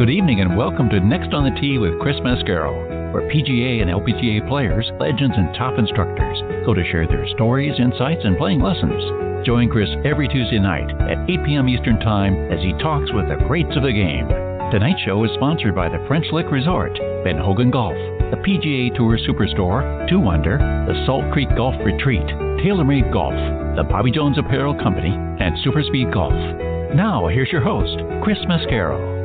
Good evening and welcome to Next on the Tee with Chris Mascaro, where PGA and LPGA players, legends, and top instructors go to share their stories, insights, and playing lessons. Join Chris every Tuesday night at 8 p.m. Eastern Time as he talks with the greats of the game. Tonight's show is sponsored by the French Lick Resort, Ben Hogan Golf, the PGA Tour Superstore, 2 Wonder, the Salt Creek Golf Retreat, TaylorMade Golf, the Bobby Jones Apparel Company, and Superspeed Golf. Now, here's your host, Chris Mascaro.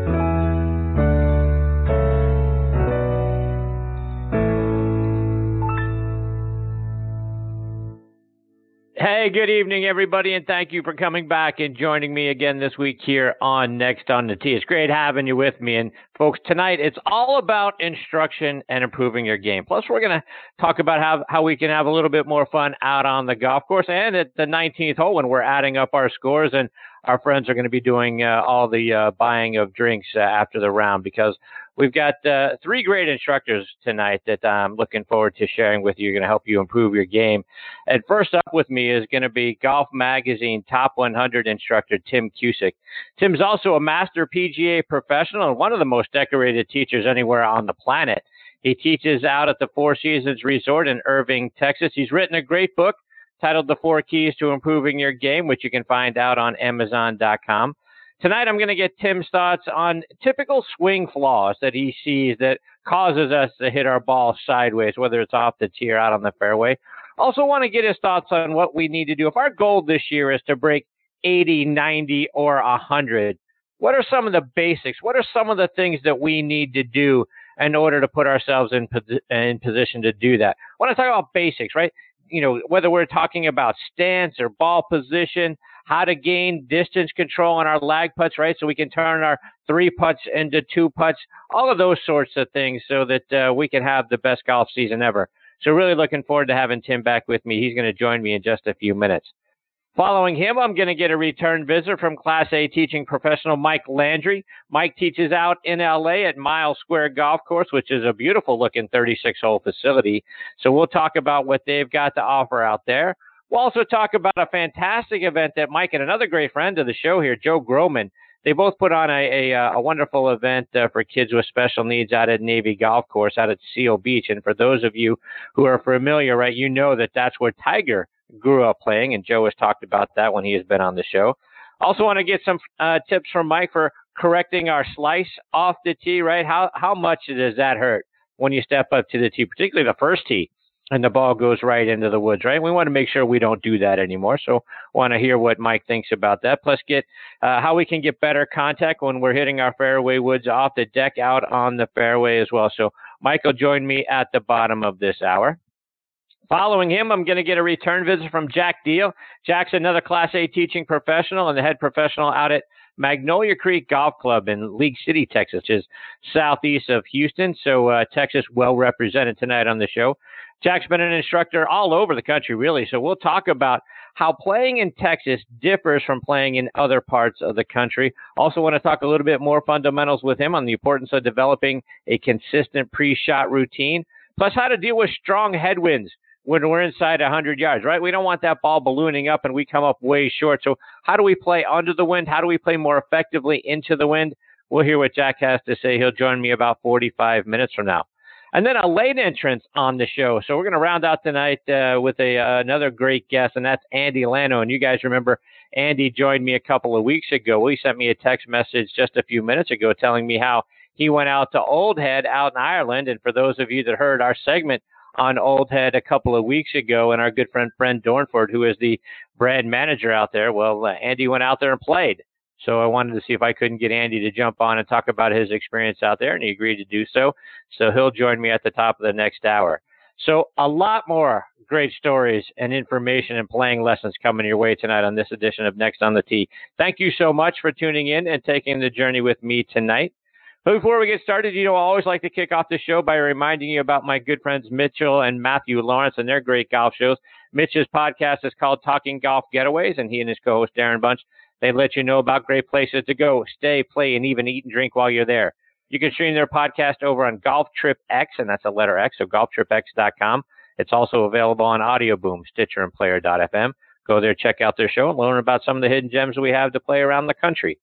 Hey, good evening, everybody, and thank you for coming back and joining me again this week here on Next on the Tee. It's great having you with me. And, folks, tonight it's all about instruction and improving your game. Plus, we're going to talk about how we can have a little bit more fun out on the golf course and at the 19th hole when we're adding up our scores. And our friends are going to be doing all the buying of drinks after the round, because we've got 3 great instructors tonight that I'm looking forward to sharing with you. Going to help you improve your game. And first up with me is going to be Golf Magazine Top 100 instructor Tim Cusick. Tim's also a master PGA professional and one of the most decorated teachers anywhere on the planet. He teaches out at the Four Seasons Resort in Irving, Texas. He's written a great book titled The 4 Keys to Improving Your Game, which you can find out on Amazon.com. Tonight, I'm going to get Tim's thoughts on typical swing flaws that he sees that causes us to hit our ball sideways, whether it's off the tee or out on the fairway. Also want to get his thoughts on what we need to do. If our goal this year is to break 80, 90, or 100, what are some of the basics? What are some of the things that we need to do in order to put ourselves in position to do that? I want to talk about basics, right? You know, whether we're talking about stance or ball position, how to gain distance control on our lag putts, right? So we can turn our 3 putts into 2 putts, all of those sorts of things so that we can have the best golf season ever. So really looking forward to having Tim back with me. He's going to join me in just a few minutes. Following him, I'm going to get a return visit from Class A teaching professional Mike Landry. Mike teaches out in L.A. at Miles Square Golf Course, which is a beautiful-looking 36-hole facility. So we'll talk about what they've got to offer out there. We'll also talk about a fantastic event that Mike and another great friend of the show here, Joe Groman, they both put on a wonderful event for kids with special needs out at Navy Golf Course out at Seal Beach. And for those of you who are familiar, right, you know that that's where Tiger grew up playing, and Joe has talked about that when he has been on the show. Also want to get some tips from Mike for correcting our slice off the tee, right? How much does that hurt when you step up to the tee, particularly the first tee, and the ball goes right into the woods, right? We want to make sure we don't do that anymore. So want to hear what Mike thinks about that. Plus get how we can get better contact when we're hitting our fairway woods off the deck out on the fairway as well. So Mike will join me at the bottom of this hour. Following him, I'm going to get a return visit from Jack Deal. Jack's another Class A teaching professional and the head professional out at Magnolia Creek Golf Club in League City, Texas, which is southeast of Houston. So Texas well represented tonight on the show. Jack's been an instructor all over the country, really. So we'll talk about how playing in Texas differs from playing in other parts of the country. Also want to talk a little bit more fundamentals with him on the importance of developing a consistent pre-shot routine, plus how to deal with strong headwinds when we're inside 100 yards, right? We don't want that ball ballooning up and we come up way short. So how do we play under the wind? How do we play more effectively into the wind? We'll hear what Jack has to say. He'll join me about 45 minutes from now. And then a late entrance on the show. So we're going to round out tonight with another great guest, and that's Andy Lano. And you guys remember Andy joined me a couple of weeks ago. Well, he sent me a text message just a few minutes ago telling me how he went out to Old Head out in Ireland. And for those of you that heard our segment on Old Head a couple of weeks ago, and our good friend Dornford, who is the brand manager out there, well, Andy went out there and played. So I wanted to see if I couldn't get Andy to jump on and talk about his experience out there, and he agreed to do so. So he'll join me at the top of the next hour. So a lot more great stories and information and playing lessons coming your way tonight on this edition of Next on the Tee. Thank you so much for tuning in and taking the journey with me tonight. But before we get started, I always like to kick off the show by reminding you about my good friends Mitchell and Matthew Lawrence and their great golf shows. Mitch's podcast is called Talking Golf Getaways, and he and his co-host Darren Bunch, they let you know about great places to go, stay, play, and even eat and drink while you're there. You can stream their podcast over on Golf Trip X, and that's a letter X, so golftripx.com. It's also available on Audio Boom, Stitcher, and Player.fm. Go there, check out their show, and learn about some of the hidden gems we have to play around the country.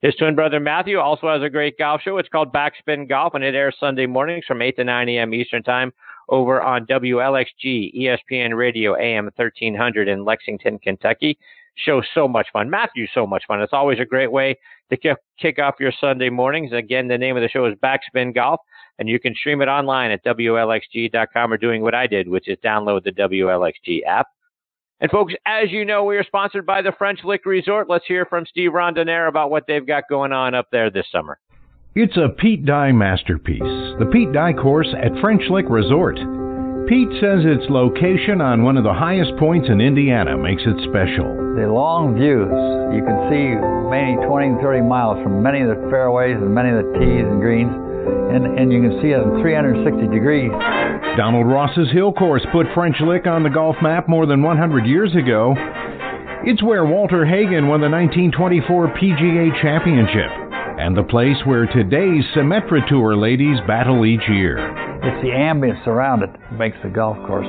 His twin brother Matthew also has a great golf show. It's called Backspin Golf, and it airs Sunday mornings from 8 to 9 a.m. Eastern Time over on WLXG, ESPN Radio, AM 1300 in Lexington, Kentucky. Show's so much fun. Matthew's so much fun. It's always a great way to kick off your Sunday mornings. Again, the name of the show is Backspin Golf, and you can stream it online at WLXG.com or doing what I did, which is download the WLXG app. And folks, as you know, we are sponsored by the French Lick Resort. Let's hear from Steve Rondinaire about what they've got going on up there this summer. It's a Pete Dye masterpiece, the Pete Dye course at French Lick Resort. Pete says its location on one of the highest points in Indiana makes it special. The long views, you can see maybe 20 and 30 miles from many of the fairways and many of the tees and greens, and you can see it in 360 degrees. Donald Ross's Hill Course put French Lick on the golf map more than 100 years ago. It's where Walter Hagen won the 1924 PGA Championship, and the place where today's Symetra Tour ladies battle each year. It's the ambience around it that makes the golf course.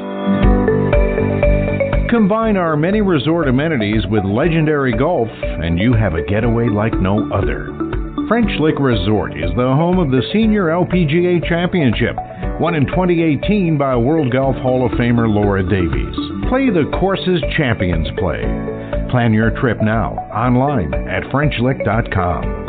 Combine our many resort amenities with legendary golf, and you have a getaway like no other. French Lick Resort is the home of the Senior LPGA Championship, won in 2018 by World Golf Hall of Famer Laura Davies. Play the courses champions play. Plan your trip now, online at FrenchLick.com.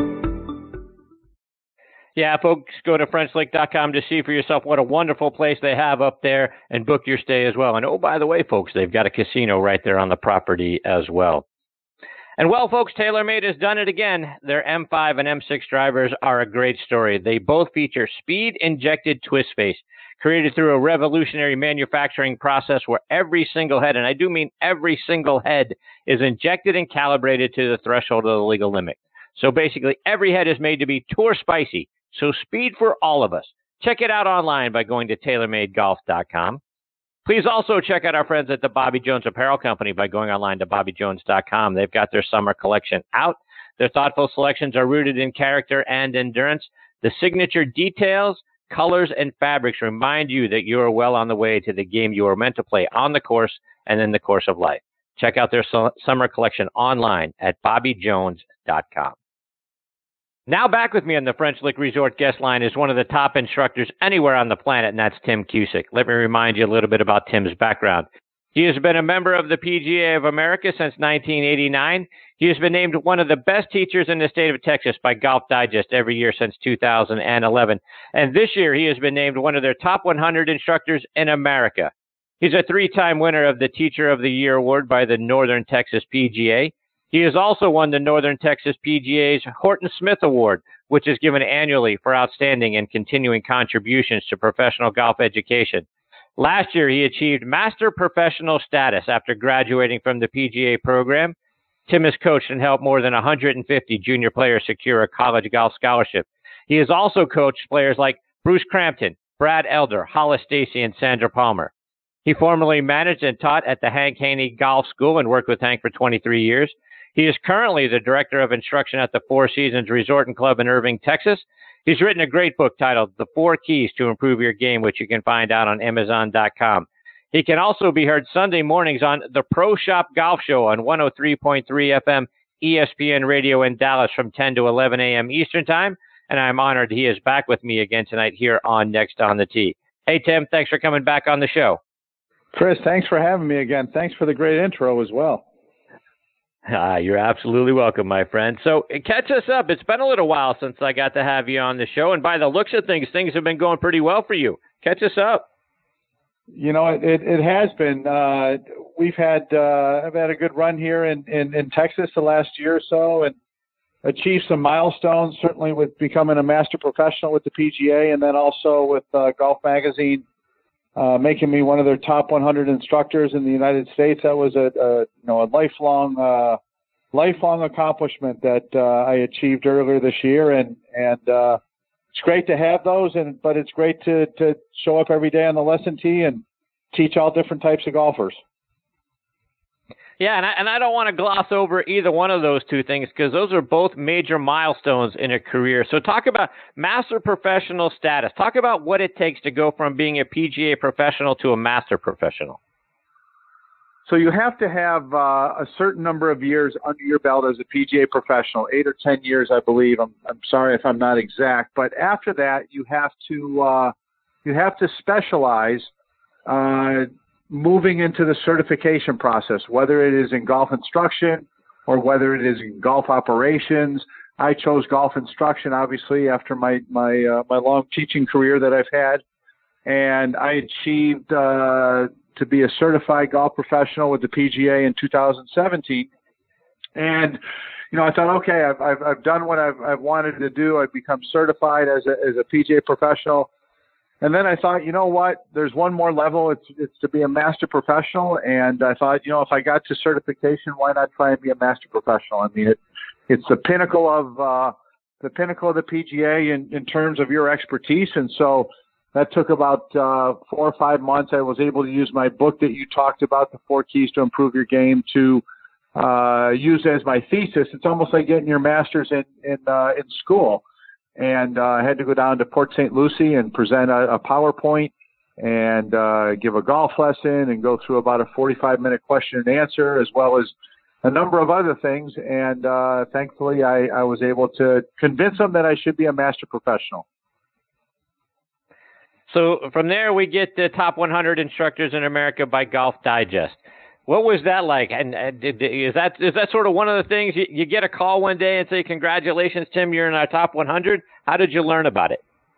Yeah, folks, go to FrenchLick.com to see for yourself what a wonderful place they have up there and book your stay as well. And oh, by the way, folks, they've got a casino right there on the property as well. And well, folks, TaylorMade has done it again. Their M5 and M6 drivers are a great story. They both feature speed-injected twist face, created through a revolutionary manufacturing process where every single head, and I do mean every single head, is injected and calibrated to the threshold of the legal limit. So basically, every head is made to be tour spicy. So speed for all of us. Check it out online by going to TaylorMadeGolf.com. Please also check out our friends at the Bobby Jones Apparel Company by going online to BobbyJones.com. They've got their summer collection out. Their thoughtful selections are rooted in character and endurance. The signature details, colors, and fabrics remind you that you are well on the way to the game you are meant to play on the course and in the course of life. Check out their summer collection online at BobbyJones.com. Now back with me on the French Lick Resort guest line is one of the top instructors anywhere on the planet, and that's Tim Cusick. Let me remind you a little bit about Tim's background. He has been a member of the PGA of America since 1989. He has been named one of the best teachers in the state of Texas by Golf Digest every year since 2011. And this year, he has been named one of their top 100 instructors in America. He's a three-time winner of the Teacher of the Year award by the Northern Texas PGA. He has also won the Northern Texas PGA's Horton Smith Award, which is given annually for outstanding and continuing contributions to professional golf education. Last year, he achieved Master Professional status after graduating from the PGA program. Tim has coached and helped more than 150 junior players secure a college golf scholarship. He has also coached players like Bruce Crampton, Brad Elder, Hollis Stacy, and Sandra Palmer. He formerly managed and taught at the Hank Haney Golf School and worked with Hank for 23 years. He is currently the Director of Instruction at the Four Seasons Resort and Club in Irving, Texas. He's written a great book titled The 4 Keys to Improve Your Game, which you can find out on Amazon.com. He can also be heard Sunday mornings on the Pro Shop Golf Show on 103.3 FM ESPN Radio in Dallas from 10 to 11 a.m. Eastern Time. And I'm honored he is back with me again tonight here on Next on the Tee. Hey, Tim, thanks for coming back on the show. Chris, thanks for having me again. Thanks for the great intro as well. You're absolutely welcome, my friend. So catch us up. It's been a little while since I got to have you on the show, and by the looks of things, things have been going pretty well for you. Catch us up. You know, it has been. I've had a good run here in Texas the last year or so, and achieved some milestones. Certainly with becoming a master professional with the PGA, and then also with Golf Magazine making me one of their top 100 instructors in the United States. That was a lifelong accomplishment that I achieved earlier this year, and it's great to have those, but it's great to show up every day on the lesson tee and teach all different types of golfers. Yeah, and I don't want to gloss over either one of those two things because those are both major milestones in a career. So talk about master professional status. Talk about what it takes to go from being a PGA professional to a master professional. So you have to have a certain number of years under your belt as a PGA professional, 8 or 10 years, I believe. I'm sorry if I'm not exact, but after that, you have to specialize, moving into the certification process, whether it is in golf instruction or whether it is in golf operations. I chose golf instruction, obviously, after my long teaching career that I've had, and I achieved to be a certified golf professional with the PGA in 2017. And, I thought, okay, I've done what I've wanted to do. I've become certified as a PGA professional. And then I thought, you know what, there's one more level. It's to be a master professional. And I thought, if I got to certification, why not try and be a master professional? I mean, it's the pinnacle of the PGA in terms of your expertise. And so that took about 4 or 5 months. I was able to use my book that you talked about, The 4 Keys to Improve Your Game, to use as my thesis. It's almost like getting your master's in school. And I had to go down to Port St. Lucie and present a PowerPoint and give a golf lesson and go through about a 45-minute question and answer, as well as a number of other things. And thankfully, I was able to convince them that I should be a master professional. So from there, we get the top 100 instructors in America by Golf Digest. What was that like? And is that sort of one of the things you get a call one day and say, "Congratulations, Tim, you're in our top 100"? How did you learn about it?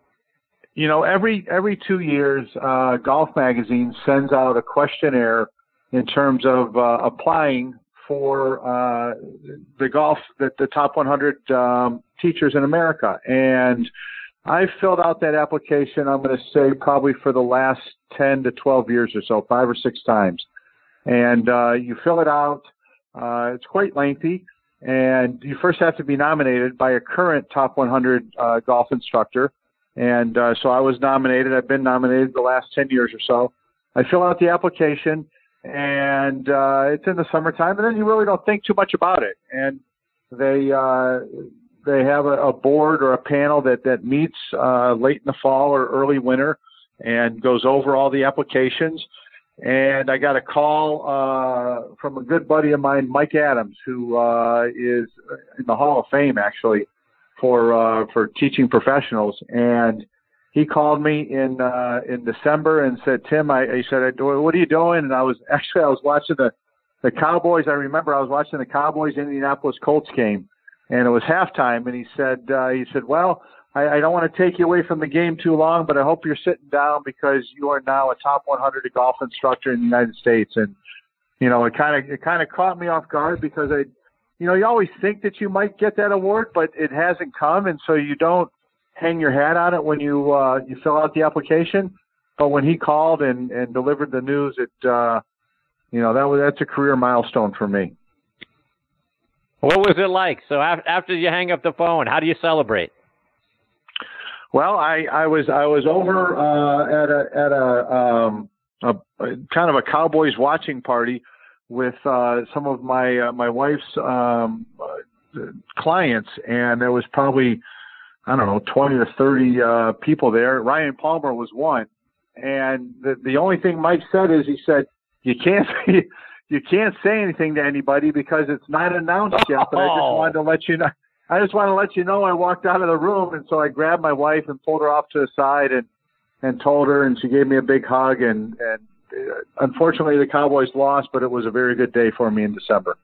Every 2 years, Golf Magazine sends out a questionnaire in terms of applying for the top 100 teachers in America. And I filled out that application, I'm going to say probably for the last 10 to 12 years or so, 5 or 6 times. And you fill it out. It's quite lengthy. And you first have to be nominated by a current top 100 golf instructor. And so I was nominated. I've been nominated the last 10 years or so. I fill out the application, and it's in the summertime, and then you really don't think too much about it. And they have a board or a panel that meets late in the fall or early winter and goes over all the applications. And I got a call from a good buddy of mine, Mike Adams, who is in the Hall of Fame, actually, for teaching professionals. And he called me in December and said, "Tim," he said, "what are you doing?" And I was watching the Cowboys. I remember I was watching the Cowboys Indianapolis Colts game, and it was halftime. And he said, "Well, I don't want to take you away from the game too long, but I hope you're sitting down because you are now a top 100 golf instructor in the United States." And, it kind of caught me off guard because you always think that you might get that award, but it hasn't come. And so you don't hang your hat on it when you fill out the application. But when he called and delivered the news, that's a career milestone for me. What was it like? So after you hang up the phone, how do you celebrate? Well, I was over at a kind of a Cowboys watching party with some of my wife's clients, and there was probably 20 to 30 people there. Ryan Palmer was one, and the only thing Mike said is he said you can't say anything to anybody because it's not announced yet. But I just wanted to let you know. I just want to let you know I walked out of the room, and so I grabbed my wife and pulled her off to the side and told her, and she gave me a big hug. And unfortunately, the Cowboys lost, but it was a very good day for me in December.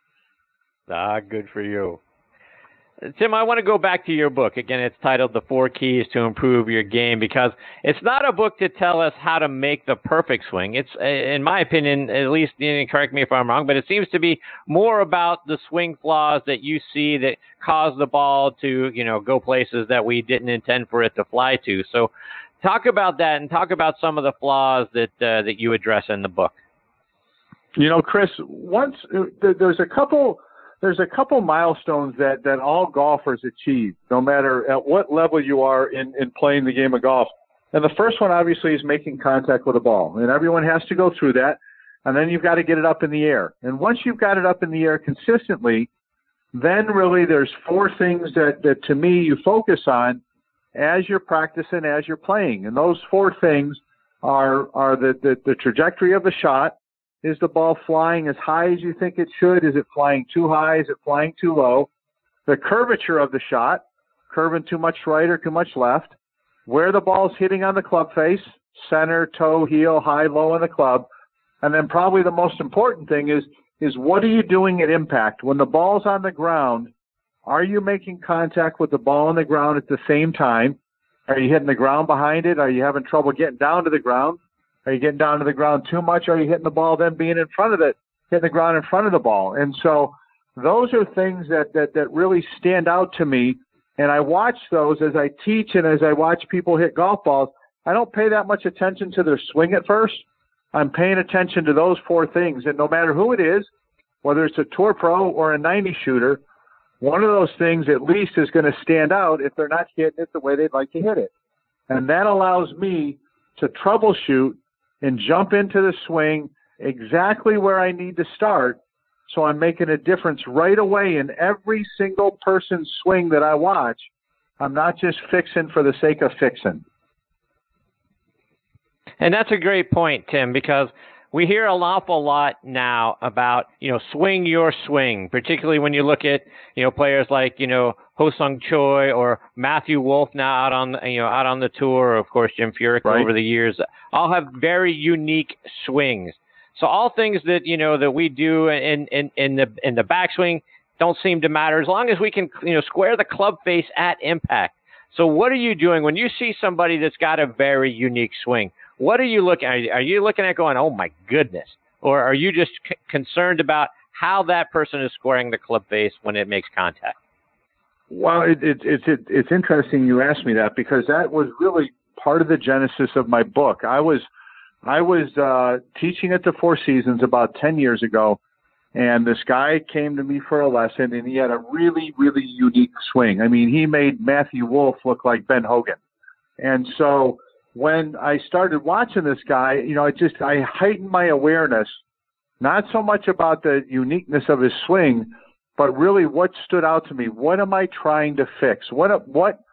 Good for you. Tim, I want to go back to your book. Again, it's titled The 4 Keys to Improve Your Game, because it's not a book to tell us how to make the perfect swing. It's, in my opinion, at least, correct me if I'm wrong, but it seems to be more about the swing flaws that you see that cause the ball to, go places that we didn't intend for it to fly to. So talk about that and talk about some of the flaws that you address in the book. Chris, there's a couple milestones that all golfers achieve, no matter at what level you are in playing the game of golf. And the first one, obviously, is making contact with a ball. And everyone has to go through that. And then you've got to get it up in the air. And once you've got it up in the air consistently, then really there's 4 things that to me you focus on as you're practicing, as you're playing. And those 4 things are the trajectory of the shot, Is the ball flying as high as you think it should? Is it flying too high? Is it flying too low? The curvature of the shot, curving too much right or too much left. Where the ball's hitting on the club face, center, toe, heel, high, low in the club. And then probably the most important thing is what are you doing at impact? When the ball's on the ground, are you making contact with the ball on the ground at the same time? Are you hitting the ground behind it? Are you having trouble getting down to the ground? Are you getting down to the ground too much? Are you hitting the ball then being in front of it, hitting the ground in front of the ball? And so those are things that really stand out to me. And I watch those as I teach and as I watch people hit golf balls. I don't pay that much attention to their swing at first. I'm paying attention to those 4 things. And no matter who it is, whether it's a tour pro or a 90 shooter, one of those things at least is going to stand out if they're not hitting it the way they'd like to hit it. And that allows me to troubleshoot and jump into the swing exactly where I need to start, so I'm making a difference right away in every single person's swing that I watch. I'm not just fixing for the sake of fixing. And that's a great point, Tim, because we hear an awful lot now about, swing your swing, particularly when you look at, players like, Ho-Sung Choi or Matthew Wolff now out on the tour, or of course, Jim Furyk right. over the years, all have very unique swings. So all things that, that we do in the backswing don't seem to matter as long as we can, square the club face at impact. So what are you doing when you see somebody that's got a very unique swing? What are you looking at? Are you looking at going, oh, my goodness? Or are you just concerned about how that person is squaring the club face when it makes contact? Well, it's interesting you asked me that, because that was really part of the genesis of my book. I was teaching at the Four Seasons about 10 years ago, and this guy came to me for a lesson, and he had a really, really unique swing. I mean, he made Matthew Wolff look like Ben Hogan. And so when I started watching this guy, I heightened my awareness, not so much about the uniqueness of his swing, but really what stood out to me. What am I trying to fix? What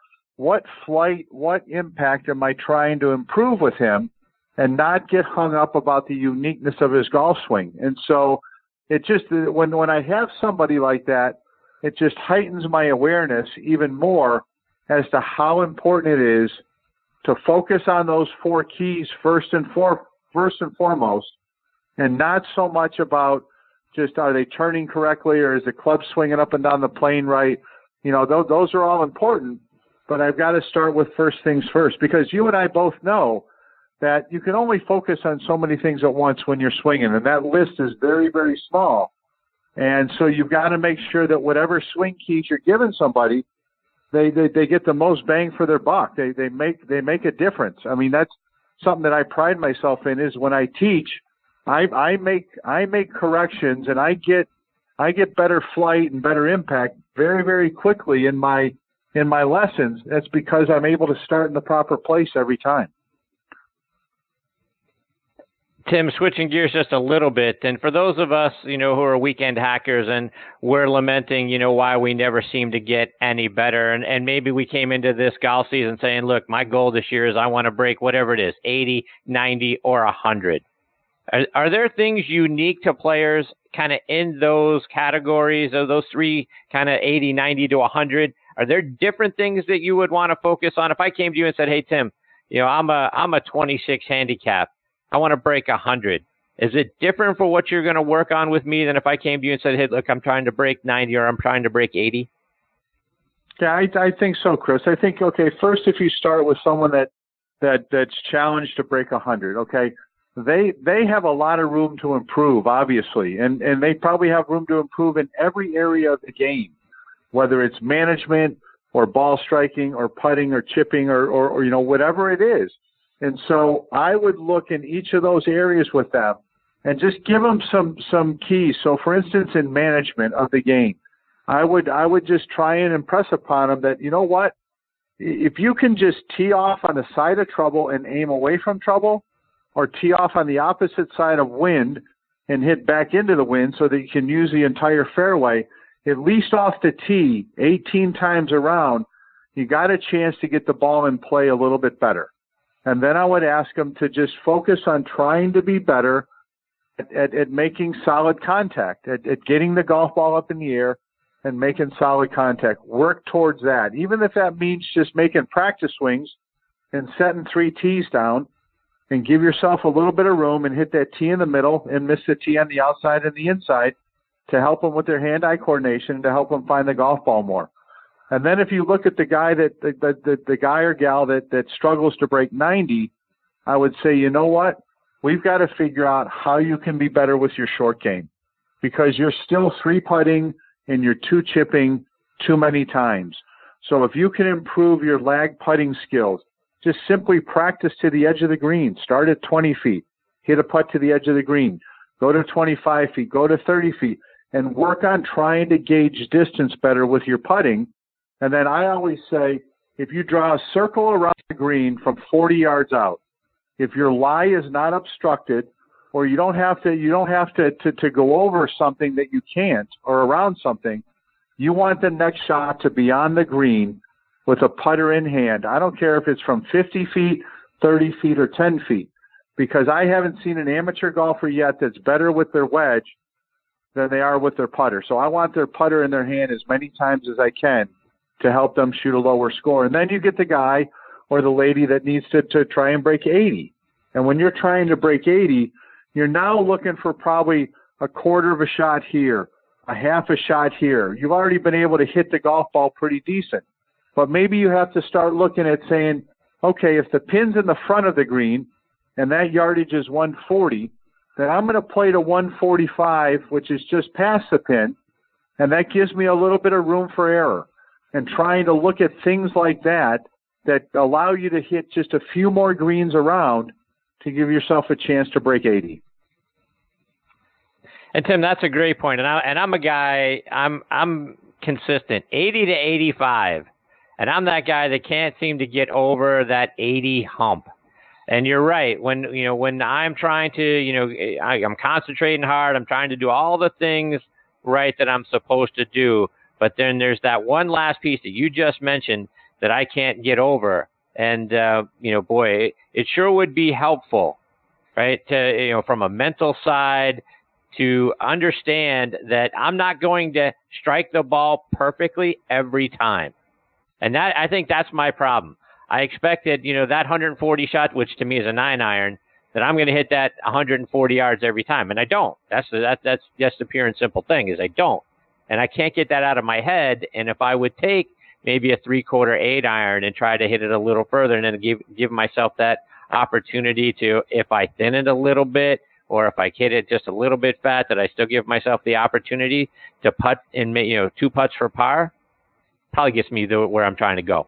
flight, what impact am I trying to improve with him, and not get hung up about the uniqueness of his golf swing? And so it just, when I have somebody like that, it just heightens my awareness even more as to how important it is to focus on those 4 keys first and foremost, and not so much about just are they turning correctly or is the club swinging up and down the plane right. Those are all important, but I've got to start with first things first, because you and I both know that you can only focus on so many things at once when you're swinging, and that list is very, very small. And so you've got to make sure that whatever swing keys you're giving somebody, they get the most bang for their buck. They make a difference. I mean, that's something that I pride myself in, is when I teach, I make corrections, and I get better flight and better impact very, very quickly in my lessons. That's because I'm able to start in the proper place every time. Tim, switching gears just a little bit, and for those of us, who are weekend hackers and we're lamenting, why we never seem to get any better, and maybe we came into this golf season saying, look, my goal this year is I want to break whatever it is, 80, 90, or 100. Are there things unique to players kind of in those categories of those 3, kind of 80, 90 to 100? Are there different things that you would want to focus on? If I came to you and said, hey, Tim, I'm a 26 handicap. I want to break 100. Is it different for what you're going to work on with me than if I came to you and said, hey, look, I'm trying to break 90 or I'm trying to break 80? Yeah, I think so, Chris. I think, okay, first, if you start with someone that's challenged to break 100, okay, they have a lot of room to improve, obviously, and they probably have room to improve in every area of the game, whether it's management or ball striking or putting or chipping or whatever it is. And so I would look in each of those areas with them and just give them some keys. So, for instance, in management of the game, I would just try and impress upon them that, you know what, if you can just tee off on the side of trouble and aim away from trouble, or tee off on the opposite side of wind and hit back into the wind so that you can use the entire fairway, at least off the tee 18 times around, you got a chance to get the ball in play a little bit better. And then I would ask them to just focus on trying to be better at making solid contact, at getting the golf ball up in the air and making solid contact. Work towards that. Even if that means just making practice swings and setting 3 tees down, and give yourself a little bit of room and hit that tee in the middle and miss the tee on the outside and the inside to help them with their hand-eye coordination, to help them find the golf ball more. And then if you look at the guy the guy or gal that struggles to break 90, I would say, you know what? We've got to figure out how you can be better with your short game, because you're still 3-putting and you're 2-chipping too many times. So if you can improve your lag putting skills, just simply practice to the edge of the green. Start at 20 feet. Hit a putt to the edge of the green. Go to 25 feet. Go to 30 feet. And work on trying to gauge distance better with your putting. And then I always say, if you draw a circle around the green from 40 yards out, if your lie is not obstructed, or you don't have to go over something that you can't, or around something, you want the next shot to be on the green with a putter in hand. I don't care if it's from 50 feet, 30 feet, or 10 feet, because I haven't seen an amateur golfer yet that's better with their wedge than they are with their putter. So I want their putter in their hand as many times as I can to help them shoot a lower score. And then you get the guy or the lady that needs to try and break 80. And when you're trying to break 80, you're now looking for probably a quarter of a shot here, a half a shot here. You've already been able to hit the golf ball pretty decent. But maybe you have to start looking at saying, okay, if the pin's in the front of the green and that yardage is 140, then I'm going to play to 145, which is just past the pin, and that gives me a little bit of room for error. And trying to look at things like that allow you to hit just a few more greens around to give yourself a chance to break 80. And Tim, that's a great point. And I'm a guy, I'm consistent, 80 to 85. And I'm that guy that can't seem to get over that 80 hump. And you're right. When I'm trying to, I'm concentrating hard. I'm trying to do all the things right that I'm supposed to do. But then there's that one last piece that you just mentioned that I can't get over. And, boy, it sure would be helpful, right, to, from a mental side to understand that I'm not going to strike the ball perfectly every time. And I think that's my problem. I expected, that 140 shot, which to me is a 9-iron, that I'm going to hit that 140 yards every time. And I don't. That's just the pure and simple thing is I don't. And I can't get that out of my head. And if I would take maybe a 3/4 8-iron and try to hit it a little further and then give myself that opportunity to, if I thin it a little bit or if I hit it just a little bit fat, that I still give myself the opportunity to putt and make, 2 putts for par, probably gets me where I'm trying to go.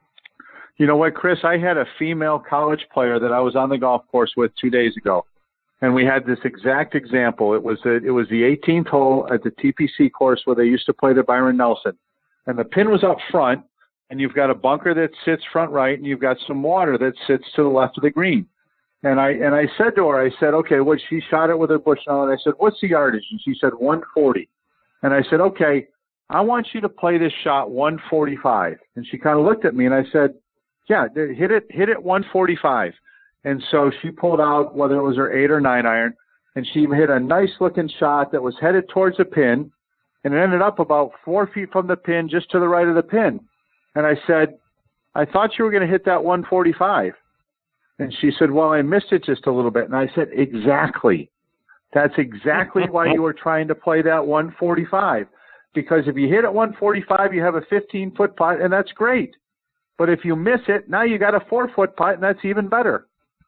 You know what, Chris? I had a female college player that I was on the golf course with 2 days ago, and we had this exact example. It was the 18th hole at the TPC course where they used to play the Byron Nelson, and the pin was up front, and you've got a bunker that sits front right, and you've got some water that sits to the left of the green. And I said to her, I said, okay, well, she shot it with her Bushnell, and I said, what's the yardage? And she said 140. And I said, okay, I want you to play this shot 145. And she kind of looked at me, and I said, yeah, hit it 145. And so she pulled out, whether it was her 8 or 9-iron, and she hit a nice-looking shot that was headed towards the pin, and it ended up about 4 feet from the pin, just to the right of the pin. And I said, I thought you were going to hit that 145. And she said, well, I missed it just a little bit. And I said, exactly. That's exactly why you were trying to play that 145. Because if you hit at 145, you have a 15-foot putt, and that's great. But if you miss it, now you got a 4-foot putt, and that's even better.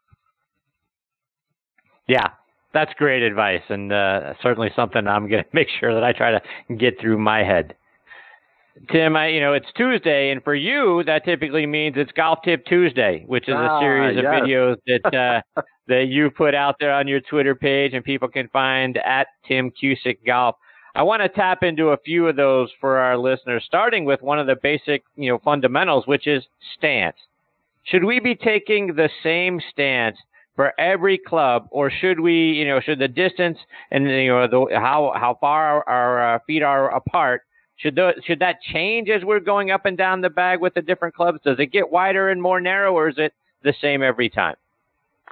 Yeah, that's great advice, and certainly something I'm going to make sure that I try to get through my head. Tim, it's Tuesday, and for you, that typically means it's Golf Tip Tuesday, which is a series of videos that that you put out there on your Twitter page, and people can find at Tim Cusick Golf. I want to tap into a few of those for our listeners, starting with one of the basic, fundamentals, which is stance. Should we be taking the same stance for every club, or should we, should the distance and how far our feet are apart, should that change as we're going up and down the bag with the different clubs? Does it get wider and more narrow, or is it the same every time?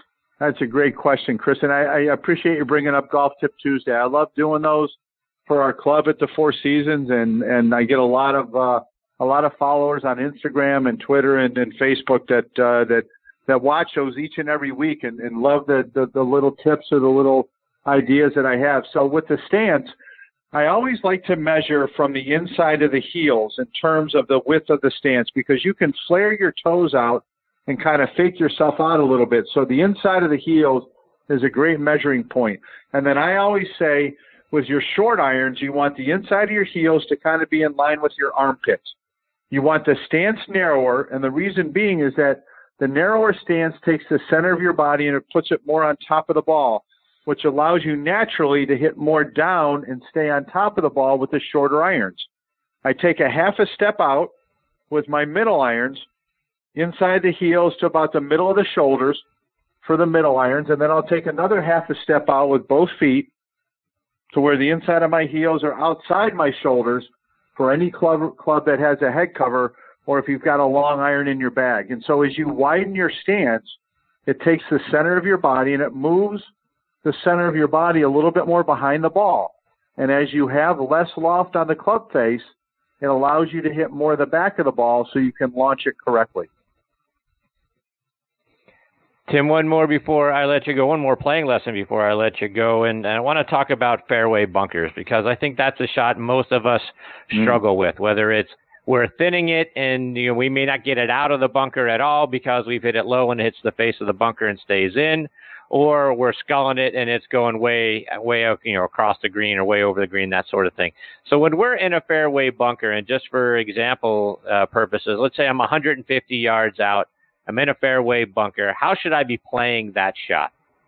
That's a great question, Chris, and I appreciate you bringing up Golf Tip Tuesday. I love doing those for our club at the Four Seasons, and I get a lot of followers on Instagram and Twitter and Facebook that watch those each and every week and love the little tips or the little ideas that I have. So with the stance, I always like to measure from the inside of the heels in terms of the width of the stance, because you can flare your toes out and kind of fake yourself out a little bit. So the inside of the heels is a great measuring point. And then I always say with your short irons, you want the inside of your heels to kind of be in line with your armpits. You want the stance narrower, and the reason being is that the narrower stance takes the center of your body and it puts it more on top of the ball, which allows you naturally to hit more down and stay on top of the ball with the shorter irons. I take a half a step out with my middle irons inside the heels to about the middle of the shoulders for the middle irons, and then I'll take another half a step out with both feet to where the inside of my heels are outside my shoulders for any club that has a head cover, or if you've got a long iron in your bag. And so as you widen your stance, it takes the center of your body and it moves the center of your body a little bit more behind the ball. And as you have less loft on the club face, it allows you to hit more of the back of the ball so you can launch it correctly. Tim, one more before I let you go, one more playing lesson before I let you go. And I want to talk about fairway bunkers, because I think that's a shot most of us struggle with, whether it's we're thinning it and we may not get it out of the bunker at all because we've hit it low and it hits the face of the bunker and stays in, or we're sculling it and it's going way across the green or way over the green, that sort of thing. So when we're in a fairway bunker, and just for example purposes, let's say I'm 150 yards out, I'm in a fairway bunker, how should I be playing that shot?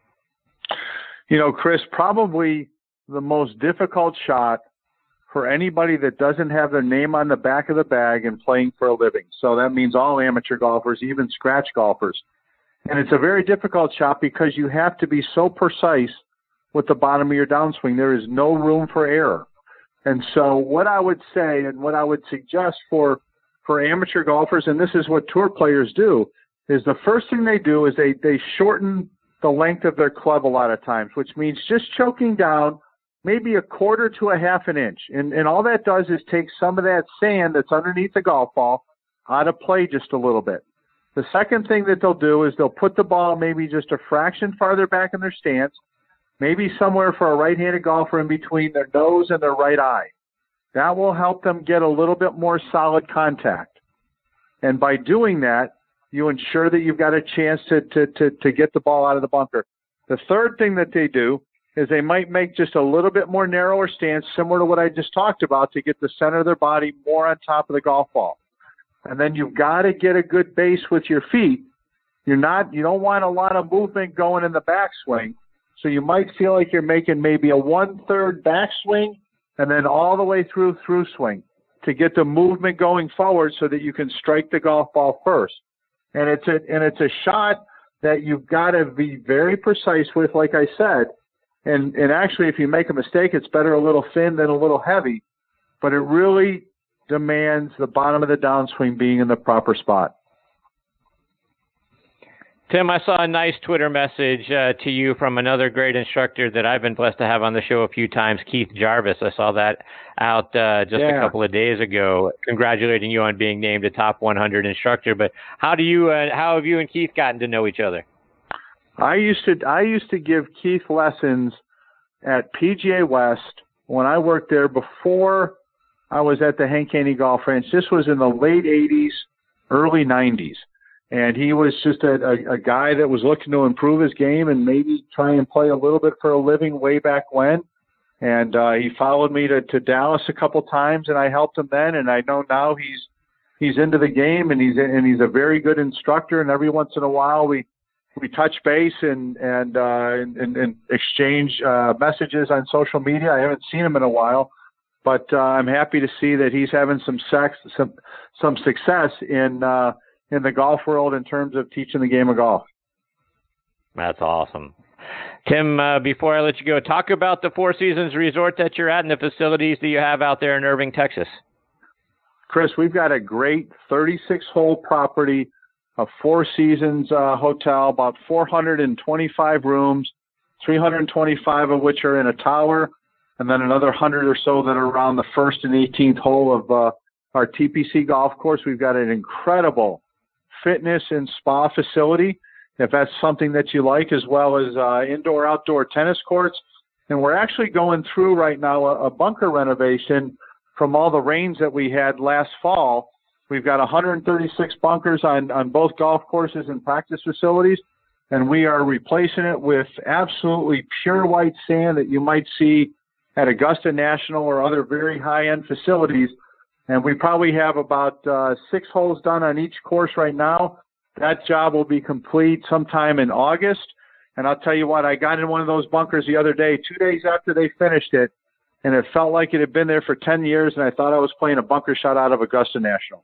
Chris, probably the most difficult shot for anybody that doesn't have their name on the back of the bag and playing for a living. So that means all amateur golfers, even scratch golfers. And it's a very difficult shot because you have to be so precise with the bottom of your downswing. There is no room for error. And so what I would say and what I would suggest for amateur golfers, and this is what tour players do, is the first thing they do is they shorten the length of their club a lot of times, which means just choking down maybe a quarter to a half an inch. And all that does is take some of that sand that's underneath the golf ball out of play just a little bit. The second thing that they'll do is they'll put the ball maybe just a fraction farther back in their stance, maybe somewhere for a right-handed golfer in between their nose and their right eye. That will help them get a little bit more solid contact. And by doing that, you ensure that you've got a chance to get the ball out of the bunker. The third thing that they do is they might make just a little bit more narrower stance, similar to what I just talked about, to get the center of their body more on top of the golf ball. And then you've got to get a good base with your feet. You don't want a lot of movement going in the backswing. So you might feel like you're making maybe a 1/3 backswing and then all the way through swing to get the movement going forward so that you can strike the golf ball first. And it's a shot that you've got to be very precise with, like I said. And actually, if you make a mistake, it's better a little thin than a little heavy. But it really demands the bottom of the downswing being in the proper spot. Tim, I saw a nice Twitter message to you from another great instructor that I've been blessed to have on the show a few times, Keith Jarvis. I saw that out a couple of days ago, congratulating you on being named a top 100 instructor. But how have you and Keith gotten to know each other? I used to give Keith lessons at PGA West when I worked there before I was at the Hank Haney Golf Ranch. This was in the late 80s, early 90s. And he was just a guy that was looking to improve his game and maybe try and play a little bit for a living way back when. And he followed me to Dallas a couple times, and I helped him then. And I know now he's into the game, and he's a very good instructor. And every once in a while we touch base and exchange messages on social media. I haven't seen him in a while, but I'm happy to see that he's having some success in the golf world in terms of teaching the game of golf. That's awesome. Tim, before I let you go, talk about the Four Seasons Resort that you're at and the facilities that you have out there in Irving, Texas. Chris, we've got a great 36-hole property a Four Seasons hotel, about 425 rooms, 325 of which are in a tower, and then another 100 or so that are around the 1st and 18th hole of our TPC golf course. We've got an incredible fitness and spa facility, if that's something that you like, as well as indoor-outdoor tennis courts. And we're actually going through right now a bunker renovation from all the rains that we had last fall. We've got 136 bunkers on both golf courses and practice facilities, and we are replacing it with absolutely pure white sand that you might see at Augusta National or other very high-end facilities. And we probably have about 6 holes done on each course right now. That job will be complete sometime in August. And I'll tell you what, I got in one of those bunkers the other day, 2 days after they finished it, and it felt like it had been there for 10 years, and I thought I was playing a bunker shot out of Augusta National.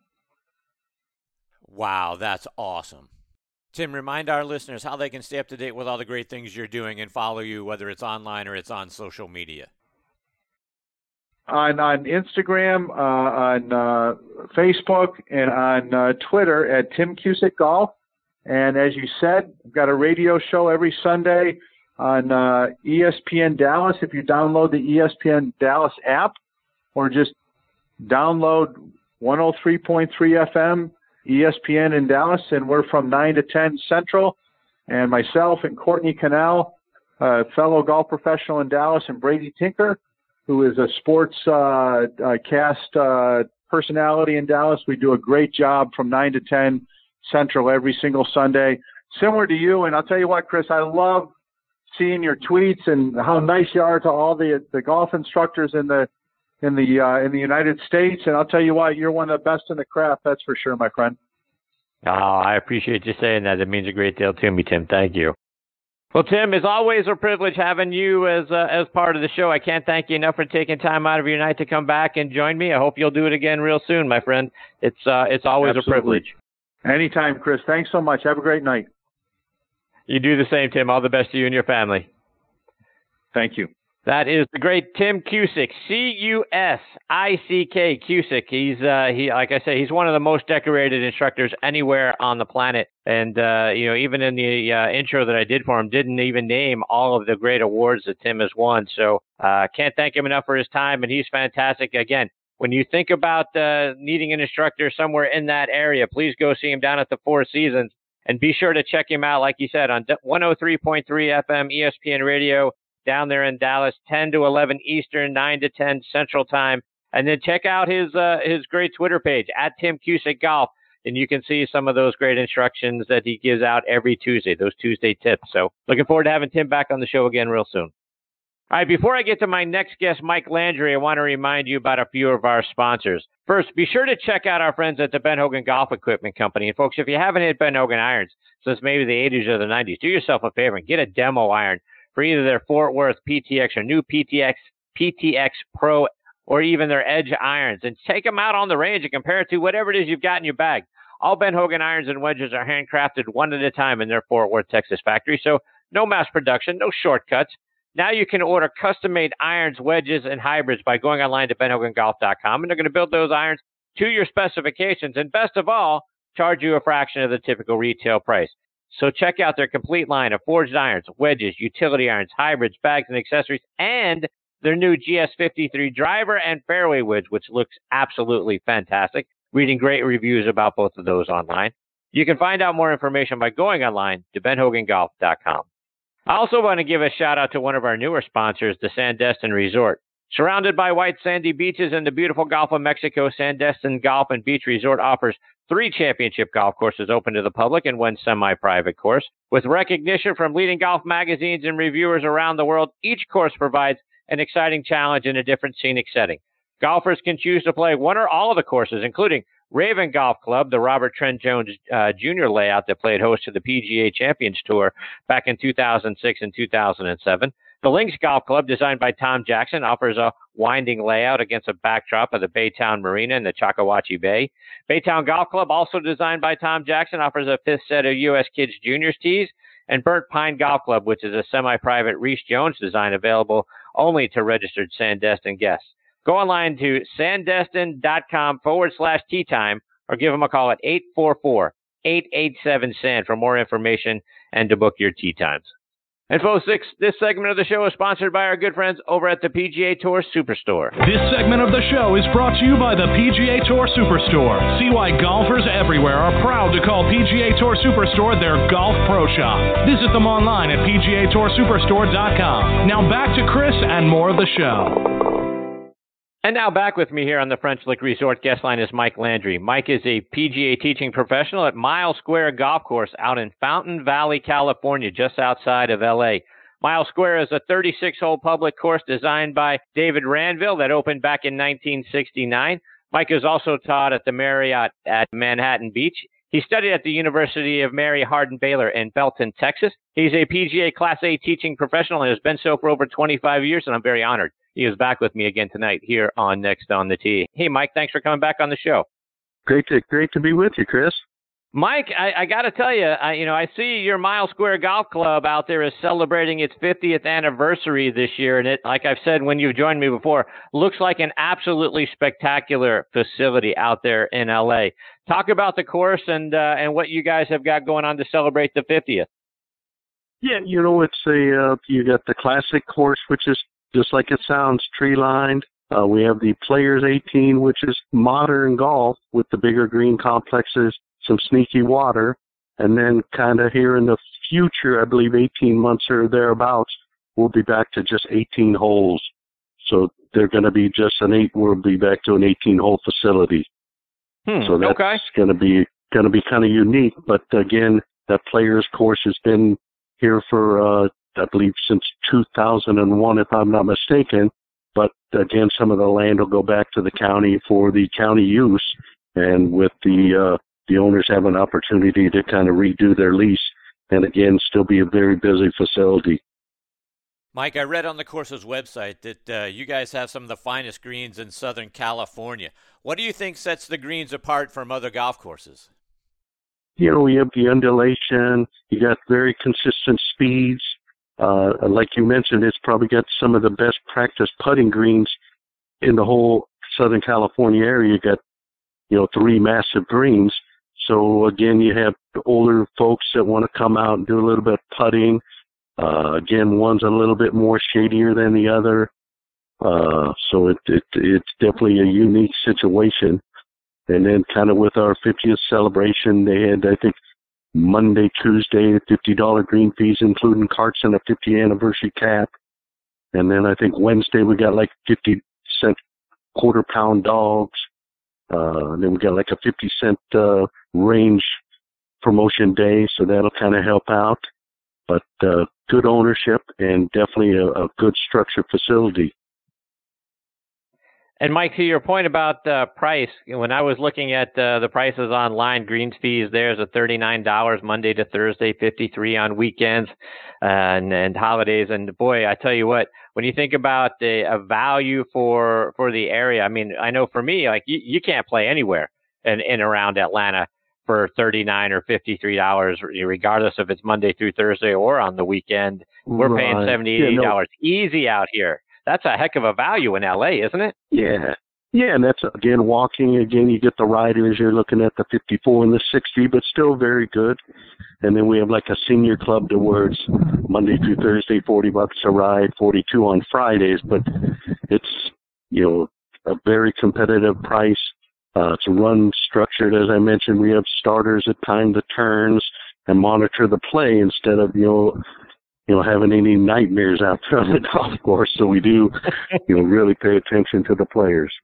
Wow, that's awesome. Tim, remind our listeners how they can stay up to date with all the great things you're doing and follow you, whether it's online or it's on social media. On Instagram, on Facebook, and on Twitter at Tim Cusick Golf. And as you said, we've got a radio show every Sunday on ESPN Dallas. If you download the ESPN Dallas app, or just download 103.3 FM, ESPN in Dallas, and we're from 9 to 10 Central. And myself and Courtney Cannell, a fellow golf professional in Dallas, and Brady Tinker, who is a sports cast personality in Dallas. We do a great job from 9 to 10 Central every single Sunday, similar to you. And I'll tell you what, Chris, I love seeing your tweets and how nice you are to all the golf instructors in the United States. And I'll tell you what, you're one of the best in the craft. That's for sure, my friend. Oh, I appreciate you saying that. It means a great deal to me, Tim. Thank you. Well, Tim, it's always a privilege having you as part of the show. I can't thank you enough for taking time out of your night to come back and join me. I hope you'll do it again real soon, my friend. It's always Absolutely. A privilege. Anytime, Chris. Thanks so much. Have a great night. You do the same, Tim. All the best to you and your family. Thank you. That is the great Tim Cusick, C-U-S-I-C-K, Cusick. He's like I say, he's one of the most decorated instructors anywhere on the planet. And even in the intro that I did for him, didn't even name all of the great awards that Tim has won. So can't thank him enough for his time, and he's fantastic. Again, when you think about needing an instructor somewhere in that area, please go see him down at the Four Seasons, and be sure to check him out, like you said, on 103.3 FM ESPN Radio. Down there in Dallas, 10 to 11 Eastern, 9 to 10 Central Time. And then check out his great Twitter page, at Tim Cusick Golf, and you can see some of those great instructions that he gives out every Tuesday, those Tuesday tips. So looking forward to having Tim back on the show again real soon. All right, before I get to my next guest, Mike Landry, I want to remind you about a few of our sponsors. First, be sure to check out our friends at the Ben Hogan Golf Equipment Company. And folks, if you haven't hit Ben Hogan irons since maybe the 80s or the 90s, do yourself a favor and get a demo iron for either their Fort Worth PTX or new PTX Pro, or even their Edge irons, and take them out on the range and compare it to whatever it is you've got in your bag. All Ben Hogan irons and wedges are handcrafted one at a time in their Fort Worth, Texas factory, so no mass production, no shortcuts. Now you can order custom-made irons, wedges, and hybrids by going online to benhogangolf.com, and they're going to build those irons to your specifications, and best of all, charge you a fraction of the typical retail price. So check out their complete line of forged irons, wedges, utility irons, hybrids, bags, and accessories, and their new GS53 driver and fairway woods, which looks absolutely fantastic. Reading great reviews about both of those online. You can find out more information by going online to benhogangolf.com. I also want to give a shout out to one of our newer sponsors, the Sandestin Resort. Surrounded by white sandy beaches and the beautiful Gulf of Mexico, Sandestin Golf and Beach Resort offers 3 championship golf courses open to the public and 1 semi-private course. With recognition from leading golf magazines and reviewers around the world, each course provides an exciting challenge in a different scenic setting. Golfers can choose to play one or all of the courses, including Raven Golf Club, the Robert Trent Jones Jr. layout that played host to the PGA Champions Tour back in 2006 and 2007. The Links Golf Club, designed by Tom Jackson, offers a winding layout against a backdrop of the Baytown Marina in the Chakawatche Bay. Baytown Golf Club, also designed by Tom Jackson, offers a 5th set of U.S. Kids Juniors tees. And Burnt Pine Golf Club, which is a semi-private Reese Jones design available only to registered Sandestin guests. Go online to sandestin.com/tea time or give them a call at 888-887-SAND for more information and to book your tee times. And folks, this segment of the show is sponsored by our good friends over at the PGA Tour Superstore. This segment of the show is brought to you by the PGA Tour Superstore. See why golfers everywhere are proud to call PGA Tour Superstore their golf pro shop. Visit them online at PGATourSuperstore.com. Now back to Chris and more of the show. And now back with me here on the French Lick Resort guest line is Mike Landry. Mike is a PGA teaching professional at Miles Square Golf Course out in Fountain Valley, California, just outside of L.A. Miles Square is a 36-hole public course designed by David Ranville that opened back in 1969. Mike is also taught at the Marriott at Manhattan Beach. He studied at the University of Mary Hardin-Baylor in Belton, Texas. He's a PGA Class A teaching professional and has been so for over 25 years, and I'm very honored he is back with me again tonight here on Next on the Tee. Hey, Mike, thanks for coming back on the show. Great to be with you, Chris. Mike, I got to tell you, I see your Miles Square Golf Club out there is celebrating its 50th anniversary this year, and it, like I've said when you've joined me before, looks like an absolutely spectacular facility out there in L.A. Talk about the course and what you guys have got going on to celebrate the 50th. Yeah, it's you got the classic course, which is just like it sounds, tree-lined. We have the Players 18, which is modern golf with the bigger green complexes, some sneaky water. And then kind of here in the future, I believe 18 months or thereabouts, we'll be back to just 18 holes. So they're going to be we'll be back to an 18-hole facility. So that's going to be kind of unique. But again, that Players course has been here for, I believe since 2001, if I'm not mistaken. But again, some of the land will go back to the county for the county use, and with the owners have an opportunity to kind of redo their lease, and again, still be a very busy facility. Mike, I read on the course's website that you guys have some of the finest greens in Southern California. What do you think sets the greens apart from other golf courses? We have the undulation. You got very consistent speeds. Like you mentioned, it's probably got some of the best practice putting greens in the whole Southern California area. You got, 3 massive greens. So again, you have older folks that want to come out and do a little bit of putting. Again, one's a little bit more shadier than the other. So it's definitely a unique situation. And then kind of with our 50th celebration, they had, I think, Monday, Tuesday, $50 green fees, including carts and a 50th anniversary cap. And then I think Wednesday we got like 50-cent quarter-pound dogs. And then we got like a 50-cent range promotion day, so that'll kind of help out. But good ownership and definitely a good structured facility. And Mike, to your point about price, when I was looking at the prices online, greens fees there's at $39 Monday to Thursday, $53 on weekends and holidays. And boy, I tell you what, when you think about a value for the area, I mean, I know for me, like you can't play anywhere in around Atlanta for $39 or $53, regardless if it's Monday through Thursday or on the weekend. We're paying $70, $80 easy out here. That's a heck of a value in LA, isn't it? Yeah. Yeah, and that's, again, walking. Again, you get the riders. You're looking at the 54 and the 60, but still very good. And then we have like a senior club to where it's Monday through Thursday, $40 a ride, 42 on Fridays. But it's, a very competitive price. It's run structured, as I mentioned. We have starters that time the turns and monitor the play instead of, having any nightmares out there on the golf course. So we do, really pay attention to the players.